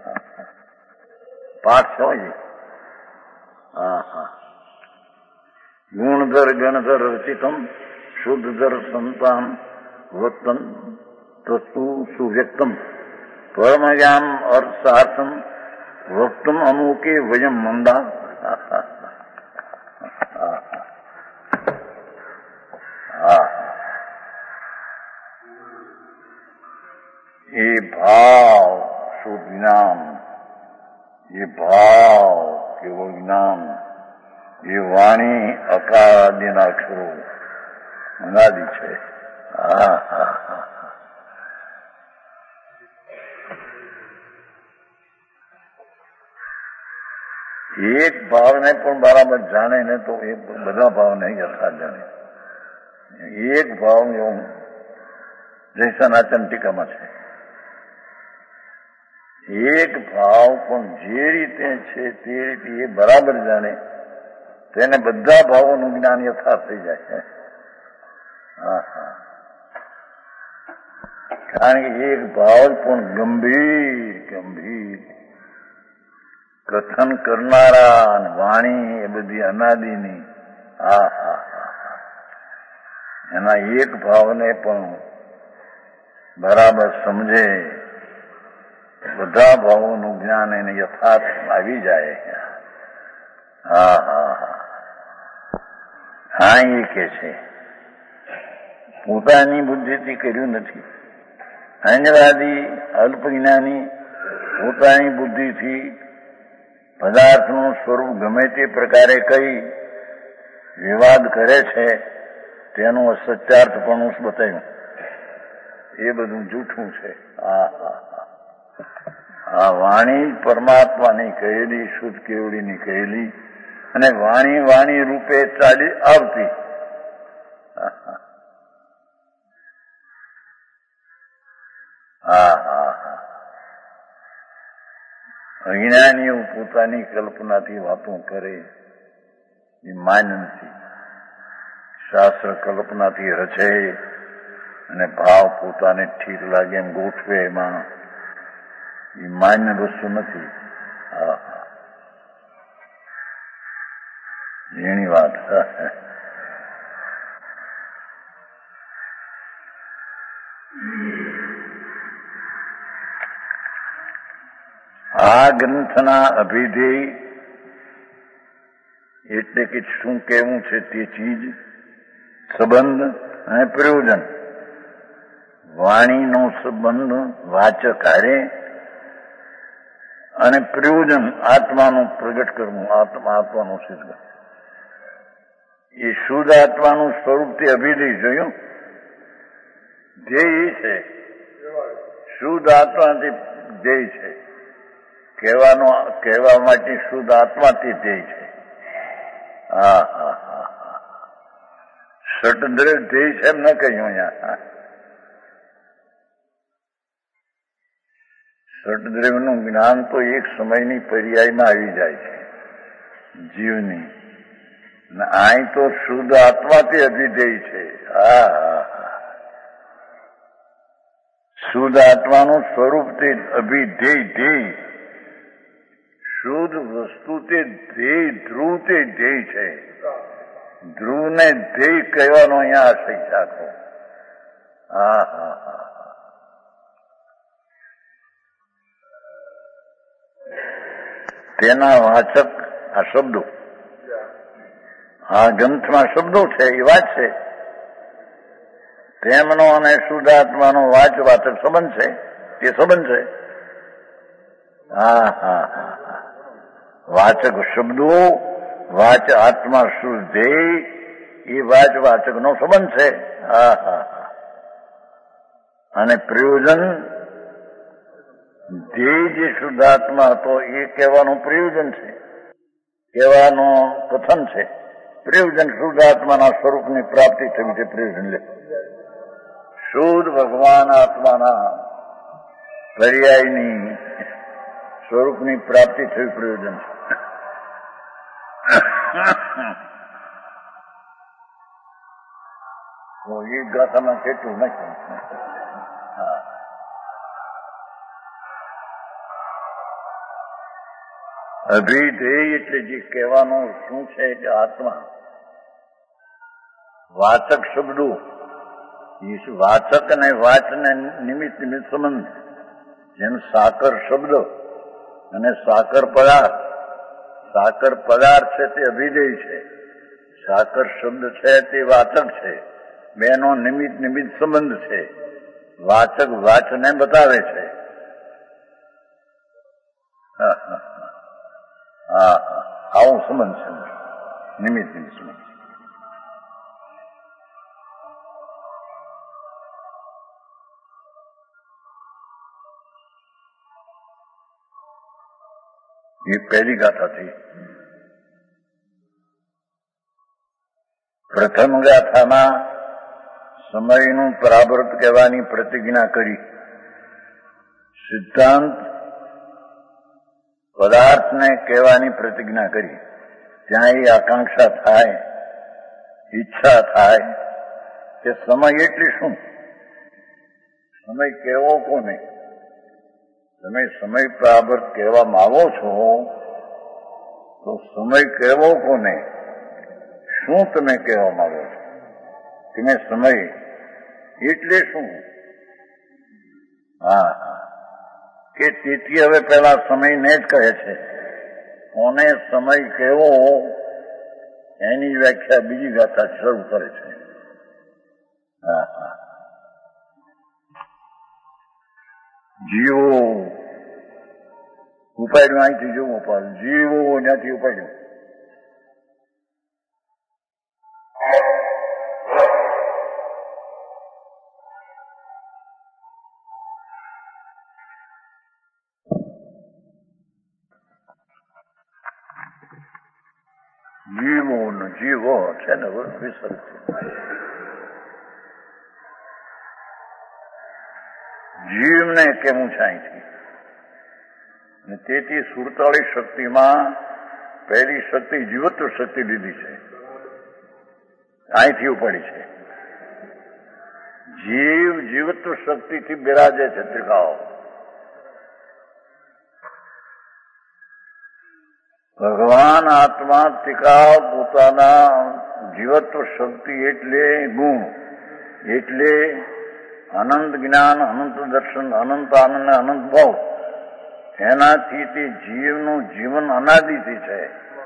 પાઠ છો એ. હા હા. ગુણધર ગણધર રચિતમ શુદ્ધધર સંતાન વતન તસ્તુ સુવ્યક્તમ પરમયામ અર્થાર્થમ વક્તમ અમુકે વયમ મંદા. એ ભાવ શુદ્ધ જ્ઞાન, એ ભાવ કેવળ જ્ઞાન, એ વાણી અકાદિના અક્ષરો અનાદિ છે. હા હા હા. એક ભાવને પણ બરાબર જાણે ને તો એ બધા ભાવને યથાર્થ જાણે. એક ભાવ એવું જયસનાચન ટીકામાં છે. એક ભાવ પણ જે રીતે છે તે રીતે એ બરાબર જાણે તેને બધા ભાવોનું જ્ઞાન યથાર્થ થઈ જાય છે. હા હા. કારણ કે એક ભાવ પણ ગંભીર ગંભીર કથન કરનારા વાણી એ બધી અનાદિની. હા હા હા. એના એક ભાવને પણ બરાબર સમજે બધા ભાવોનું જ્ઞાન એને યથાર્થ આવી જાય. હા હા હા. હા એ કે છે પોતાની બુદ્ધિથી કર્યું નથી. અન્યવાદી અલ્પજ્ઞાની પોતાની બુદ્ધિથી પદાર્થનું સ્વરૂપ ગમે તે પ્રકારે કઈ વિવાદ કરે છે તેનું અસત્યાર્થપણું બતાવ્યું. એ બધું જૂઠું છે. હા હા હા. આ વાણી પરમાત્માની કહેલી, શુદ્ધ કેવડીની કહેલી અને વાણી વાણી રૂપે ચાલી આવતી. હા હા હા. અજ્ઞાનીઓ પોતાની કલ્પનાથી વાતો કરે એ માન્ય નથી. શાસ્ત્ર કલ્પનાથી રચે અને ભાવ પોતાને ઠીક લાગે એમ ગોઠવે એમાં એ માન્ય વસ્તુ નથી. હા હા. એની વાત. આ ગ્રંથના અભિધેય એટલે કે શું કહેવું છે તે ચીજ, સંબંધ અને પ્રયોજન. વાણીનો સંબંધ વાચક હારે અને પ્રયોજન આત્માનું પ્રગટ કરવું, આત્મા આત્માનું સિદ્ધ. એ શુદ્ધ આત્માનું સ્વરૂપ તે અભિધેય જોયું. ધ્યેય છે શુદ્ધ આત્માથી ધ્યેય છે. કહેવાનો કહેવા માટે શુદ્ધ આત્માથી ધ્યેય છે. હા હા હા હા. ષટદ્રવ્ય ધ્યેય છે એમ ન કહ્યું અહીંયા. ષટદ્રવ્યનું જ્ઞાન તો એક સમયની પર્યાયમાં આવી જાય છે જીવની. અને અહીં તો શુદ્ધ આત્માથી અભિધેય છે. હા હા હા. શુદ્ધ આત્માનું સ્વરૂપ તે અભિધેય ધ્યેય. શુદ્ધ વસ્તુ તે ધ્યેય, ધ્રુવ તે ધ્યેય છે. ધ્રુવને ધ્યેય કહેવાનો અહીંયા આશય રાખો. હા હા હા. તેના વાચક આ શબ્દો, આ ગ્રંથમાં શબ્દો છે એ વાત છે. તેમનો અને શુદ્ધાત્માનો વાચ વાચક સંબંધ છે. તે સંબંધ છે. હા હા હા હા. વાચક શબ્દો, વાચ આત્મા શુદ્ધ ધ્યેય, એ વાચ વાચક નો સંબંધ છે. હા હા હા. અને પ્રયોજન ધ્યેય જે શુદ્ધાત્મા હતો એ કહેવાનું પ્રયોજન છે, કહેવાનો કથન છે. પ્રયોજન શુદ્ધાત્માના સ્વરૂપની પ્રાપ્તિ થવી છે. પ્રયોજન લે શુદ્ધ ભગવાન આત્માના પર્યાયની સ્વરૂપની પ્રાપ્તિ થયું પ્રયોજન છે. એ ગાથામાં કેટલું નથી. હા, અભિધેય એટલે જે કહેવાનું શું છે કે આત્મા વાચક શબ્દો, વાચક અને વાચને નિમિત્ત નિમિત્ત સંબંધ, જેમ સાકર શબ્દ અને સાકર પદાર્થ. સાકર પદાર્થ છે તે અભિધેય છે, સાકર શબ્દ છે તે વાચક છે. બેનો નિમિત્ત નિમિત્ત સંબંધ છે. વાચક વાચને બતાવે છે. હા હા હા આવો સંબંધ છે, નિમિત્ત નિમિત્ત સંબંધ. એ પહેલી ગાથા થઈ. પ્રથમ ગાથામાં સમયનું પરાવર્ત કહેવાની પ્રતિજ્ઞા કરી. સિદ્ધાંત પદાર્થને કહેવાની પ્રતિજ્ઞા કરી. ત્યાં એ આકાંક્ષા થાય, ઈચ્છા થાય કે સમય એટલે શું? સમય કહેવો કોને? તમે સમય પરાવર્ત કહેવા માંગો છો તો સમય કહેવો કોને? શું તમે કહેવા માંગો છો? તમે સમય એટલે શું? હા હા કે તેથી હવે પેલા સમયને જ કહે છે. કોને સમય કહેવો એની વ્યાખ્યા બીજી ગાથા શરૂ કરે છે. હા હા જીવો ઉપાડ્યું, અહીંથી જોવું ઉપાડ્યું, જીવો ત્યાંથી ઉપાડ્યું. જીવો ને જીવો છે ને વિસર્ગ જીવને કેવું છે અહીંથી. તેથી સુડતાલીસ શક્તિમાં પહેલી શક્તિ જીવત્વ શક્તિ લીધી છે, અહીંથી ઉપાડી છે. જીવ જીવત્વ શક્તિથી બિરાજે છે ત્રિકાળ. ભગવાન આત્મા ત્રિકાળ પોતાના જીવત્વ શક્તિ એટલે ગુણ, એટલે અનંત જ્ઞાન, અનંત દર્શન, અનંત આનંદ, અનંત ભાવ, એનાથી તે જીવનું જીવન અનાદિથી છે.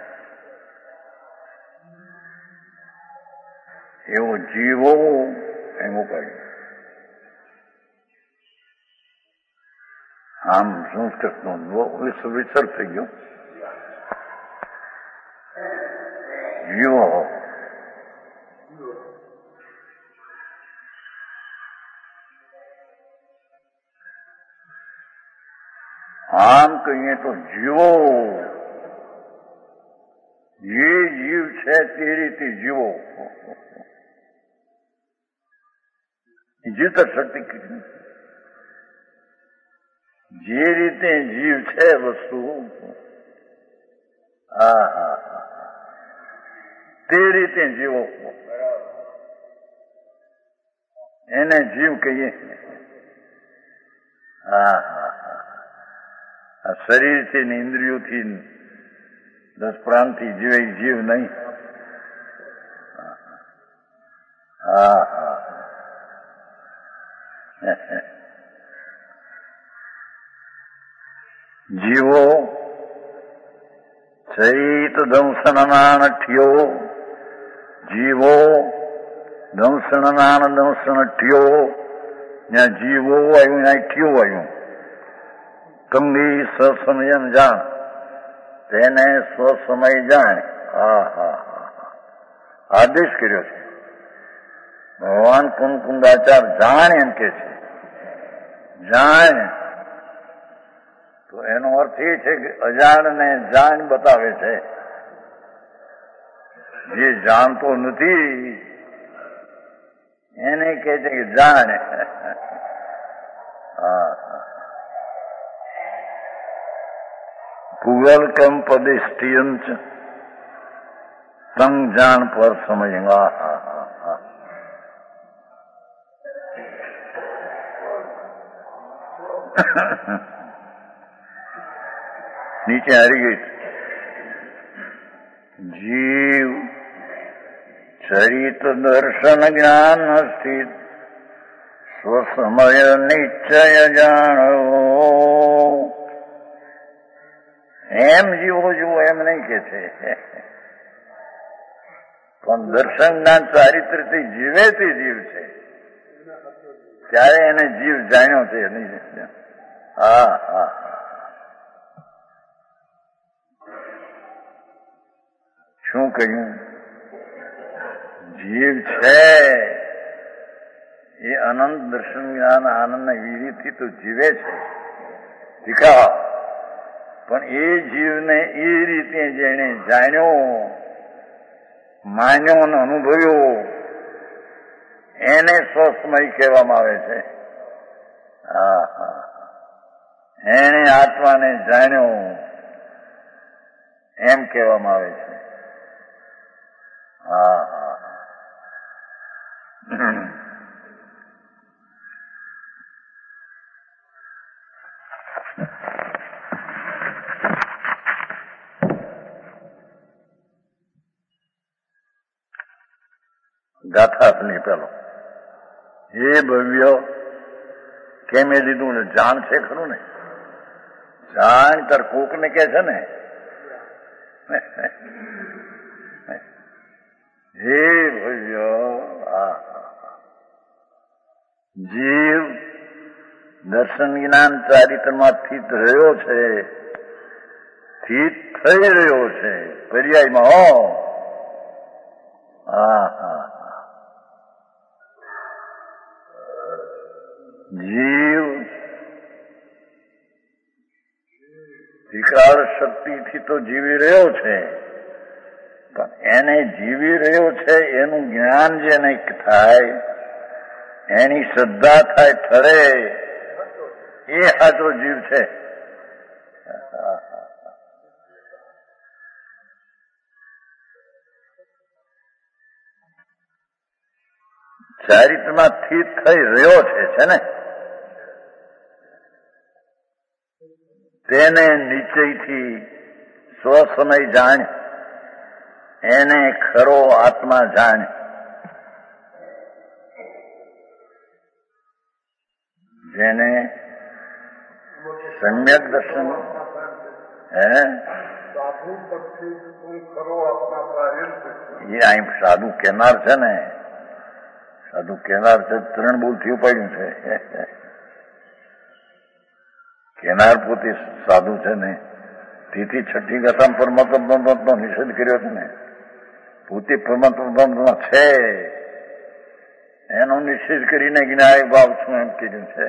એવો જીવો એમ ઉપાડ્યું. આમ સંસ્કૃતનું વિસર થઈ ગયો. જીવો આમ કહીએ તો જીવો, જે જીવ છે તે રીતે જીવો. જીવત શક્તિ કેટલી, જે રીતે જીવ છે વસ્તુ, હા હા તે રીતે જીવો, એને જીવ કહીએ. હા હા આ શરીરથી ને ઇન્દ્રિયોથી દસ પ્રાણથી જીવે જીવ નહીં. હા હા જીવો ચૈત દંસણનાન ઠ્યો, જીવો દંસણનાન દંસણ ઠ્યો. ત્યાં જીવો આવ્યું, ત્યાં ઠ્યો આવ્યું. કંગી સસમયન જાણ, તેને સ્વસમય જાણ. હા હા હા આદેશ કર્યો છે ભગવાન. કુંકુંદાચાર જાણ એમ કે છે. જાણ તો એનો અર્થ એ છે કે અજાણને જાણ બતાવે છે. જે જાણતો નથી એને કહે છે કે જાણ. હા પુગલકમ પદિષ્ટિયંચ તંગ જાણ પર સમય નીચે હારી ગઈ. જીવ ચરિત દર્શન જ્ઞાન સ્થિત સ્વસમય નિશ્ચય જાણવો. એમ જીવો જુઓ એમ નહીં કે છે, પણ દર્શન જ્ઞાન ચારિત્રથી જીવે તે જીવ છે ત્યારે એને જીવ જાણ્યો છે. નહીં હા હા શું કહ્યું? જીવ છે એ અનંત દર્શન જ્ઞાન આનંદ વિધિથી તો જીવે છે શીખા, પણ એ જીવને એ રીતે જેને જાણ્યો, માન્યો અને અનુભવ્યો એને સ્વસમય કહેવામાં આવે છે. હા હા એને આત્માને જાણ્યો એમ કહેવામાં આવે છે. હા હા ગાથા આપની પેલો હે ભવ્ય કેમ એ લીધું ને? જાણ છે ખરું ને? જાણ તાર કોક ને કે છે ને હે ભવ્ય જીવ દર્શન જ્ઞાન ચારિત્રમાં સ્થિત રહ્યો છે, સ્થિત થઈ રહ્યો છે પર્યાયમાં. હો હા હા જીવ વિકરાળ શક્તિથી તો જીવી રહ્યો છે, પણ એને જીવી રહ્યો છે એનું જ્ઞાન જેને થાય, એની શ્રદ્ધા થાય ઠરે એ સાચો જીવ છે. ચારિત્રમાં સ્થિત થઈ રહ્યો છે છે ને તેને નિશ્ચયથી સ્વસમય જાણ, એને ખરો આત્મા જાણ. જેને સમ્યક દર્શન હે એ અહીં સાધુ કેનાર છે ને, સાધુ કેનાર છે ત્રણ બોલથી ઉપાડ્યું છે. કેનાર પોતે સાધુ છે ને, તેથી છઠ્ઠી ગાથામાં પરમાત્મા નિષેધ કર્યો છે ને, પોતે પરમાત્મા છે એનો નિષેધ કરીને જ્ઞાય ભાવ છું એમ કીધું છે.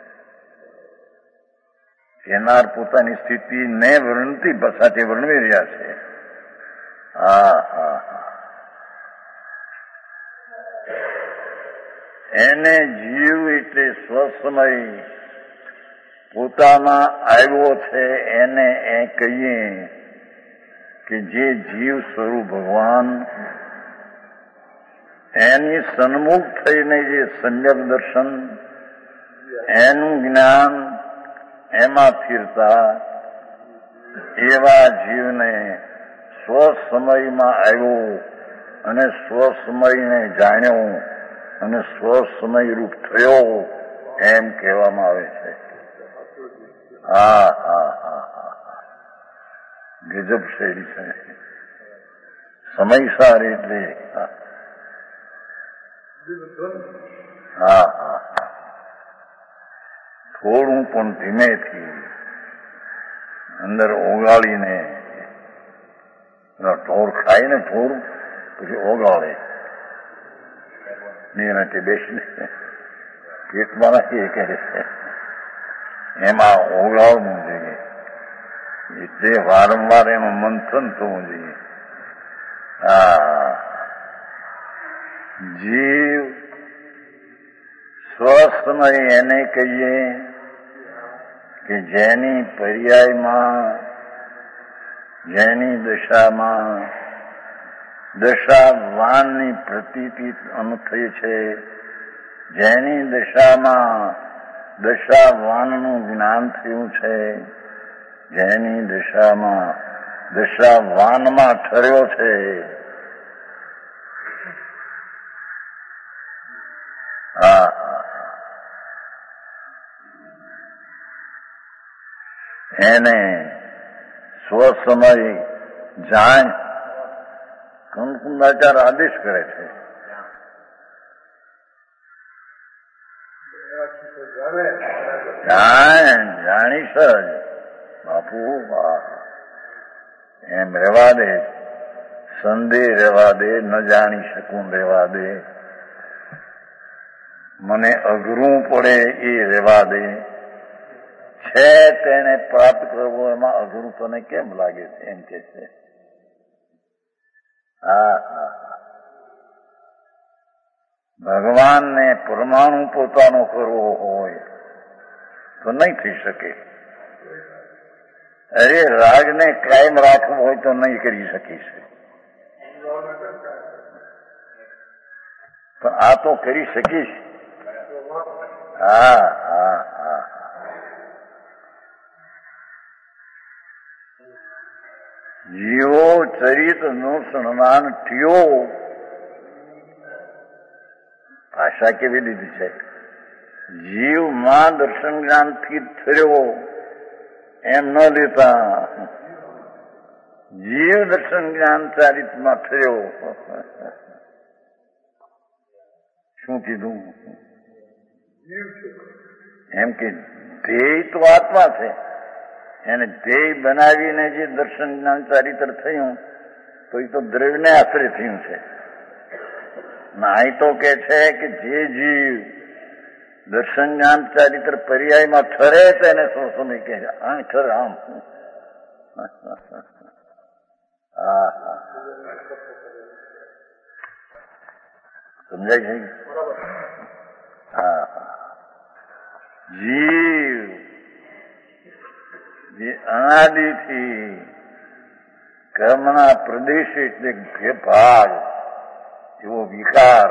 કેનાર પોતાની સ્થિતિને વર્ણતી સાથે વર્ણવી રહ્યા છે. હા હા એને જીવ એટલે સ્વસમય પોતામાં આવ્યો છે એને એ કહીએ કે જે જીવ સ્વરૂપ ભગવાન એની સન્મુખ થઈને જે સમ્યક દર્શન એનું જ્ઞાન એમાં ફીરતા એવા જીવને સ્વસમયમાં આવ્યો અને સ્વસમયને જાણ્યો અને સ્વસમય રૂપ થયો એમ કહેવામાં આવે છે. હા હા હા હા ગજબ શૈલી છે. સમયસાર એટલે હા હા થોડું પણ ધીમેથી અંદર ઓગાળીને ઢોર ખાય ને ઢોર પછી ઓગાળે નિરાંતે બેસીને પેટમાં નાખી કરે છે એમાં ઓગાળવું જોઈએ. એટલે વારંવાર એનું મંથન થવું જોઈએ. હા જીવ સ્વસમય એને કહીએ કે જેની પર્યાયમાં જેની દશામાં દશાવાનની પ્રતીતિ અનુથઈ છે, જેની દશામાં દશાવાનનું જ્ઞાન થયું છે, જેની દશામાં દશાવાનમાં ઠર્યો છે, હા એને સ્વસમય જાણ કંકુંદાચાર આદેશ કરે છે. જાણ જાણીશ જ બાપુ, એમ રહેવા દે, સંદેહ રહેવા દે, ન જાણી શકું રહેવા દે, મને અઘરું પડે એ રહેવા દે, છે તેને પ્રાપ્ત કરવો એમાં અઘરું તને કેમ લાગે છે એમ કે છે. હા હા ભગવાનને પરમાણુ પોતાનો કરવો હોય તો નહીં થઈ શકે. અરે રાગને કાયમ રાખવો હોય તો નહીં કરી શકીશ, પણ આ તો કરી શકીશ. હા હા હા જીવો ચરિત નું સન્માન થયો. ભાષા કેવી લીધી છે? જીવમાં દર્શન જ્ઞાનથી થયો એમ ન લેતા, જીવ દર્શન જ્ઞાન ચારિતમાં થયો. શું કીધું? એમ કે ધ્યેય તો આત્મા છે, એને ધ્યેય બનાવીને જે દર્શન જ્ઞાન ચારિત્ર થયું તો એ તો દ્રવ્યને આશ્રય થયું છે. ના તો કે છે કે જે જીવ દર્શન જ્ઞાન ચારિત્ર પર્યાયમાં ઠરે તેને શું સમય કહે છે? આમ ઠર આમ. હા હા સમજાય છે? હા જીવ જે અનાદિથી કર્મના પ્રદેશ એટલે ભાગ એવો વિકાર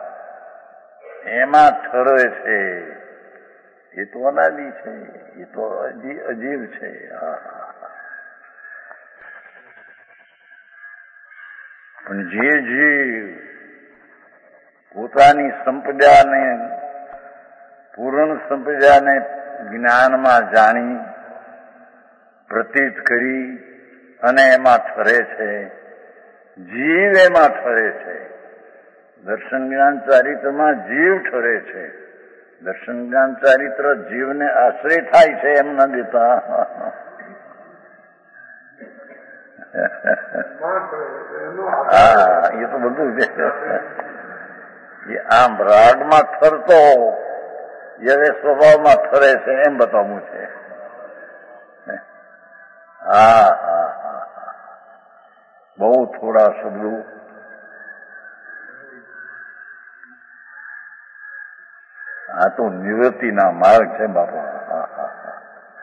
એમાં ઠરે છે, એ તો અનાદિ છે, એ તો અજીવ છે. પણ જે જીવ પોતાની સંપદાને પૂર્ણ સંપદાને જ્ઞાનમાં જાણી પ્રતીત કરી અને એમાં ઠરે છે, જીવ એમાં ઠરે છે. દર્શન જ્ઞાન ચારિત્રમાં જીવ ઠરે છે. દર્શન જ્ઞાન ચારિત્ર જીવને આશ્રય થાય છે એમ ન દેતા. હા એ તો બધું છે. એ આમ રાગમાં ઠરતો હવે સ્વભાવમાં ઠરે છે એમ બતાવવું છે. હા હા હા બહુ થોડા શબ્દો. આ તો નિવૃત્તિના માર્ગ છે બાપા. હા હા હા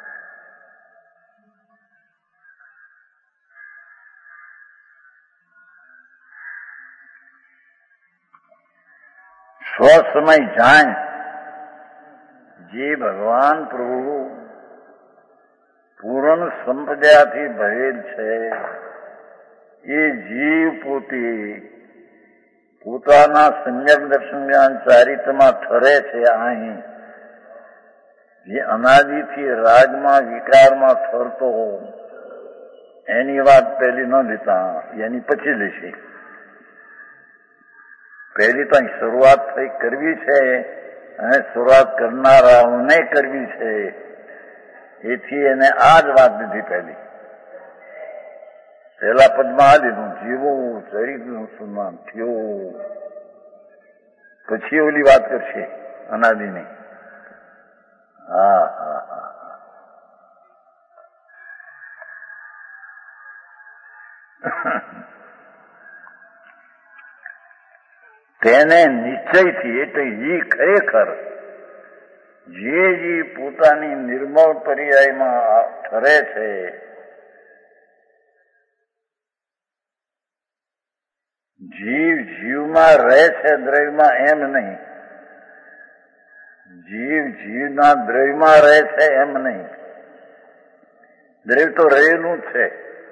સ્વસમય જાણ જે ભગવાન પ્રભુ પૂર્ણ સંપદાથી ભરેલ છે એ જીવ પોતે પોતાના સમ્યક દર્શન જ્ઞાન ચારિત્રમાં ઠરે છે. અહીં જે અનાદિથી રાગમાં વિકારમાં ઠરતો એની વાત પહેલી ન લેતા, એની પછી લેશે. પહેલી તો અહીં શરૂઆત થઈ કરવી છે અને શરૂઆત કરનારાઓને કરવી છે, એથી એને આ જ વાત દીધી. પહેલી પહેલા પદમાં આ લીધું જીવો ચરિત્રનું સન્માન થયો, પછી ઓલી વાત કરશે અનાદિની. હા હા હા તેને નિશ્ચયથી એટલે ઈ ખરેખર જે જી પોતાની નિર્મળ પર્યાયમાં ઠરે છે જીવ જીવમાં રહે છે દ્રવ્યમાં એમ નહીં. જીવ જીવના દ્રવ્યમાં રહે છે એમ નહીં. દ્રવ્ય તો રહેલું છે,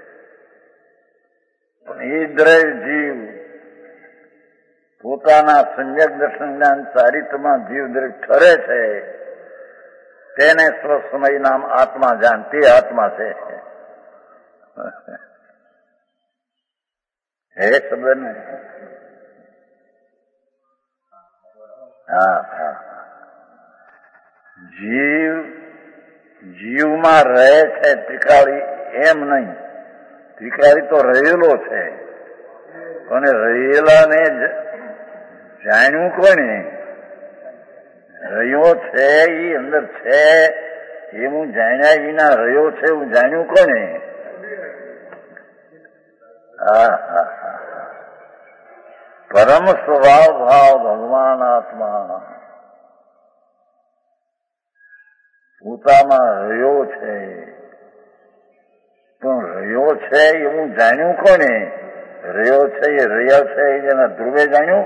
પણ એ દ્રવ્ય જીવ પોતાના સમ્યક દર્શન જ્ઞાન ચારિત્રમાં જીવ દ્રવ્ય ઠરે છે, તેને સ્વસમય નામ આત્મા જાણ, તે આત્મા છે. હે શબ્દ ને? હા હા. જીવ જીવમાં રહે છે ત્રિકાળી એમ નહીં. ત્રિકાળી તો રહેલો છે, અને રહેલાને જાણ્યું કોને? રહ્યો છે એ અંદર છે એ હું જાણ્યા વિના રહ્યો છે હું જાણ્યું કોને? હા હા હા. પરમ સ્વભાવ ભાવ ભગવાન આત્મા પોતામાં રહ્યો છે, પણ રહ્યો છે એ હું જાણ્યું કોને? રહ્યો છે એ રહ્યા છે એના ધ્રુવે જાણ્યું?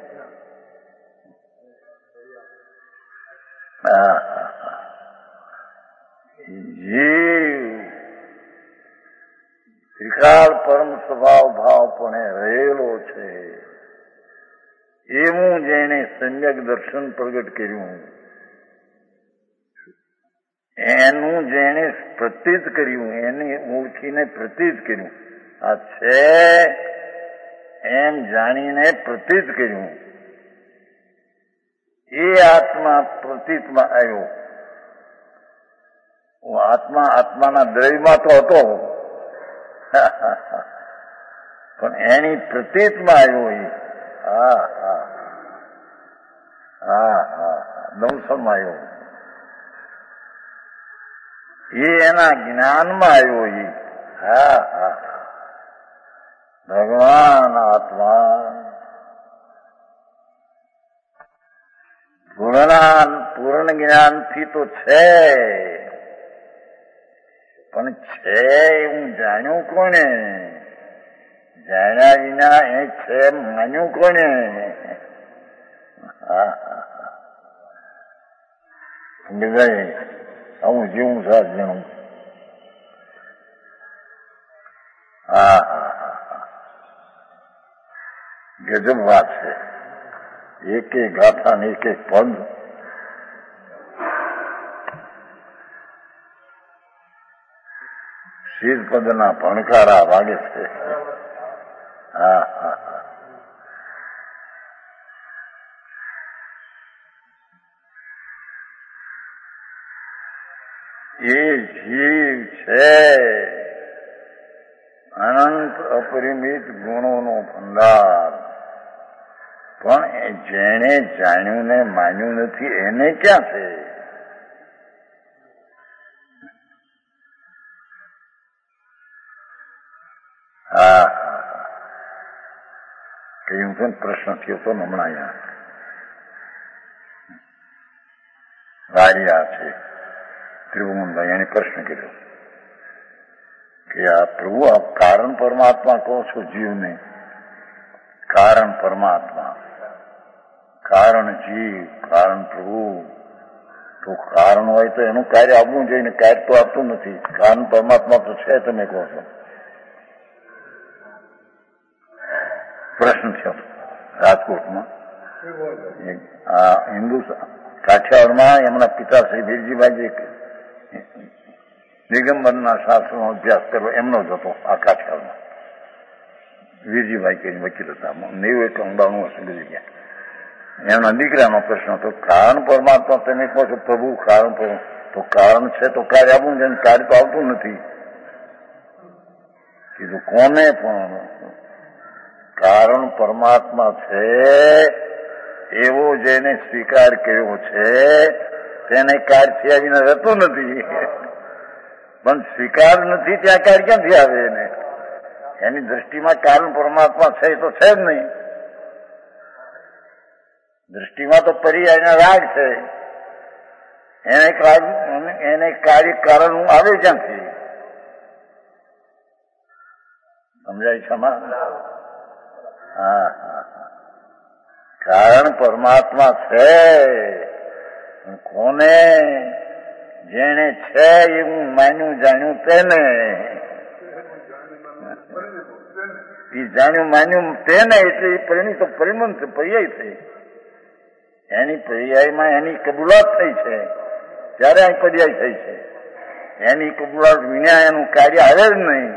હા. જીવ ત્રિકાળ પરમ સ્વભાવ ભાવ પણ રહેલો છે, એવું જેને સમ્યક દર્શન પ્રગટ કર્યું, એનું જેને પ્રતીત કર્યું, એને ઓળખીને પ્રતીત કર્યું, આ છે એમ જાણીને પ્રતીત કર્યું, એ આત્મા પ્રતીતમાં આવ્યો. આત્મા આત્માના દ્રવ્યમાં તો હતો, પણ એની પ્રતીતમાં આવ્યો. એ હા હા હા હા દંશમાં આવ્યો. એ એના જ્ઞાનમાં આવ્યો. એ હા હા ભગવાન આત્મા પૂર્ણ પૂર્ણ જ્ઞાનથી તો છે, પણ છે એવું જાણ્યું કોને? જાણ્યા વિના એ છે માન્યું કોને? હા સમજાય? આવું જીવું સાત જણું. હા હા હા ગજબ વાત છે. એક એક ગાથા ને એક એક પદ શીર પદના ભણકારા વાગે છે. હા હા હા. એ જીવ છે અનંત અપરિમિત ગુણોનો ભંડાર, પણ જેણે જાણ્યું ને માન્યું નથી એને ક્યાં છે? હા હા કહ્યું છે ને, પ્રશ્ન થયો તો હમણાં અહીંયા વારિયા છે ત્રિભુવનભાઈ, એને પ્રશ્ન કર્યો કે આ પ્રભુ આપ કારણ પરમાત્મા કહો છો જીવને? કારણ પરમાત્મા, કારણ જીવ, કારણ પ્રભુ. તો કારણ હોય તો એનું કાર્ય આપવું જોઈએ ને, કાર્ય તો આપતું નથી. કારણ પરમાત્મા તો છે તમે કહો છો. પ્રશ્ન થયો રાજકોટમાં, આ હિન્દુ કાઠિયાવાડમાં એમના પિતા શ્રી વીરજીભાઈ દિગંબરના શાસ્ત્રનો અભ્યાસ કરવો એમનો જ હતો. આ કાઠિયાવાડમાં વીરજીભાઈ કઈ વકીલ હતા, નેવું એક અંબાણું વર્ષ ગુજરી ગયા. એમના દીકરાનો પ્રશ્ન હતો, કારણ પરમાત્મા તમે કહો છો પ્રભુ કારણ પર, તો કારણ છે તો કાર્ય આપવું છે, કાર્ય તો આવતું નથી. કીધું કોને? પણ કારણ પરમાત્મા છે એવો જેને સ્વીકાર કર્યો છે તેને કાર્ય થયા વિના રહેતું નથી. પણ સ્વીકાર નથી ત્યાં કાર્ય ક્યાંથી આવે? એને એની દ્રષ્ટિમાં કારણ પરમાત્મા છે તો છે જ નહીં. દ્રષ્ટિમાં તો પર્યાયના રાગ છે, એને રાગ એને કાર્ય કારણ આવે ક્યાંથી? સમજાય છે? હા હા હા કારણ પરમાત્મા છે. કોને જેને છે એવું માન્યું જાણ્યું તેને એ જાણ્યું માન્યું તેને એટલે એ પરિણી તો પરિમન છે, પર્યાય થઈ. એની પર્યાયમાં એની કબૂલાત થઈ છે ત્યારે અહીં પર્યાય થઈ છે. એની કબૂલાત વિના એનું કાર્ય આવે જ નહીં.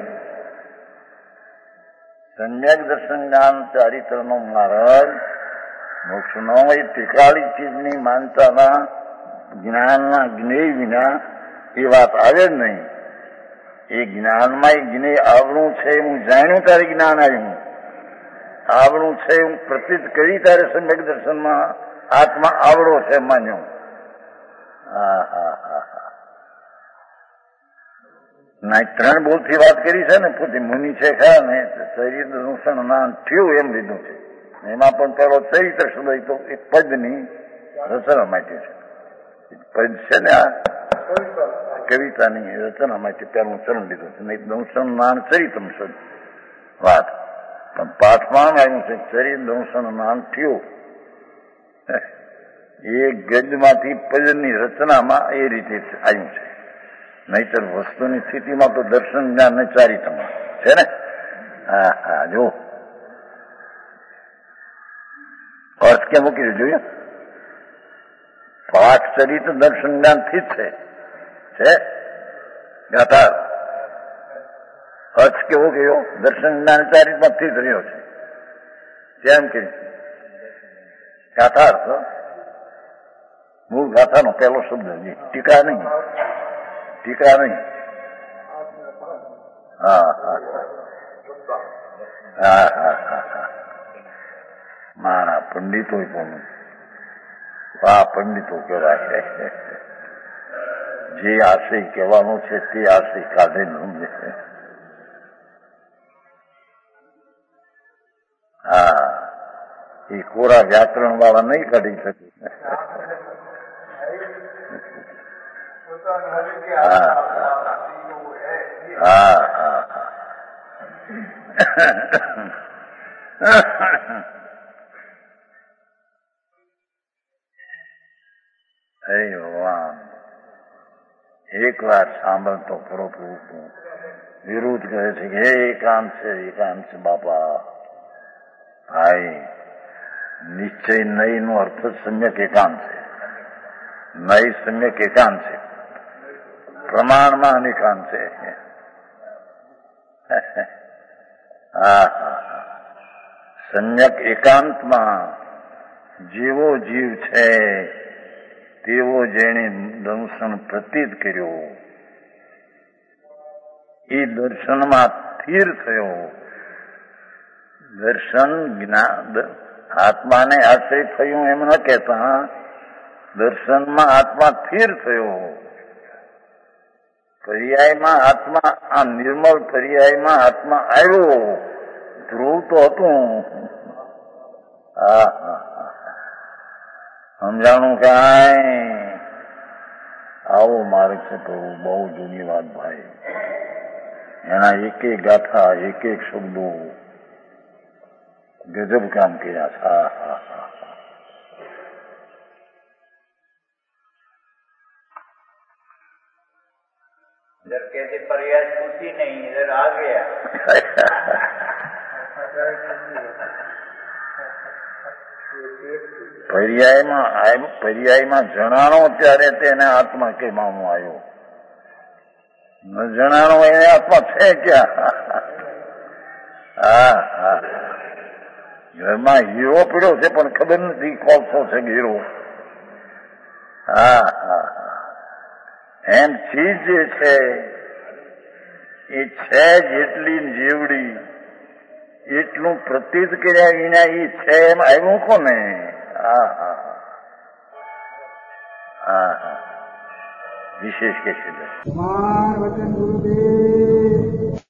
સમ્યક દર્શન જ્ઞાન ચારિત્રનો માર્ગ મોક્ષનો એ ટીકાળી ચીજની માનતાના જ્ઞાનના જ્ઞેય વિના એ વાત આવે જ નહીં. એ જ્ઞાનમાં એ જ્ઞેય આવડું છે હું જાણ્યું ત્યારે જ્ઞાન આવ્યું. આવડું છે હું પ્રતીત કરી ત્યારે સમ્યક દર્શનમાં આત્મા આવડો છે માન્યો. હા હા હા હા ના ત્રણ બોલથી વાત કરી છે ને. પોતે મુનિ છે ખરા ને શરીર દૂષણ ના થયું એમ લીધું છે. એમાં પણ પેલો ચરિત્ર શબ્દ તો એ પદની રચના માટે છે. પદ છે ને આ કવિતાની રચના માટે પેલું ચરણ લીધું છે. નહીં દંશન નાન ચરિતમ શબ્દ વાત પણ પાઠમાં આવ્યું છે ચરિત દંશન નાન થયું. એ ગદ્યમાંથી પદની રચનામાં એ રીતે આવ્યું છે. નહીતર વસ્તુની સ્થિતિમાં તો દર્શન જ્ઞાન ને ચારિત્રમ છે ને. હા હા જો અર્થ કેમ મૂકી જોયું. પાઠ ચરિત્ર દર્શન જ્ઞાન થી જ છે છે ગાથા. અર્થ કેવો ગયો દર્શન જ્ઞાન ચારિત્રમાંથી જ રહ્યો છે. કેમ કે ગાથા અર્થ મૂળ ગાથાનો પહેલો શબ્દ ટીકા નહીં ટીકા નહીં. હા હા હા હા હા હા મારા પંડિતો પણ આ પંડિતો કહેવાય. જે આશય કહેવાનો છે તે આશય કાઢે ન સમજે. હા એ કોરા વ્યાકરણ વાળા નહીં કાઢી શકે. હા હા હા હે ભગવાન એક વાર સાંભળતો પૂરો પૂરું વિરુદ્ધ કહે છે કે હે એકાંત છે એકાંત છે બાપા. ભાઈ નિશ્ચય નય નો અર્થ સમ્યક એકાંત છે. નય સમ્યક એકાંત છે. પ્રમાણમાં અનેકાંત છે. હા સમ્યક એકાંતમાં જેવો જીવ છે તેવો જેણે દર્શન પ્રતીત કર્યો એ દર્શનમાં સ્થિર થયો. દર્શન જ્ઞાન આત્માને આશ્રય થયું એમ ન કહેતા દર્શનમાં આત્મા સ્થિર થયો. પર્યાયમાં આત્મા આ નિર્મળ પર્યાયમાં આત્મા આવ્યો. ધ્રુવ તો હતું. હા હા સમજાણું કાંઈ. આવો માર્ગ છે પ્રભુ બહુ જૂની વાત ભાઈ. એના એક એક ગાથા એક એક શબ્દો ગજબ કામ કર્યા. હા હા હા इधर कैसे प्रयास छूटी नहीं, इधर आ गया. પર્યાયમાં પર્યાયમાં જણાણો ત્યારે તેને આત્મા કેવામાં આવ્યો. ન જણાણો એને આત્મા છે ક્યાં. હા હા ઘરમાં હીરો પીડ્યો છે પણ ખબર નથી કોલસો છે હીરો. હા હા એમ ચીજ જે છે એ છે જેટલી જેવડી એટલું પ્રતીત કર્યા વિના એ છે એમ આવ્યું કોને. હા હા હા હા વિશેષ કે છે.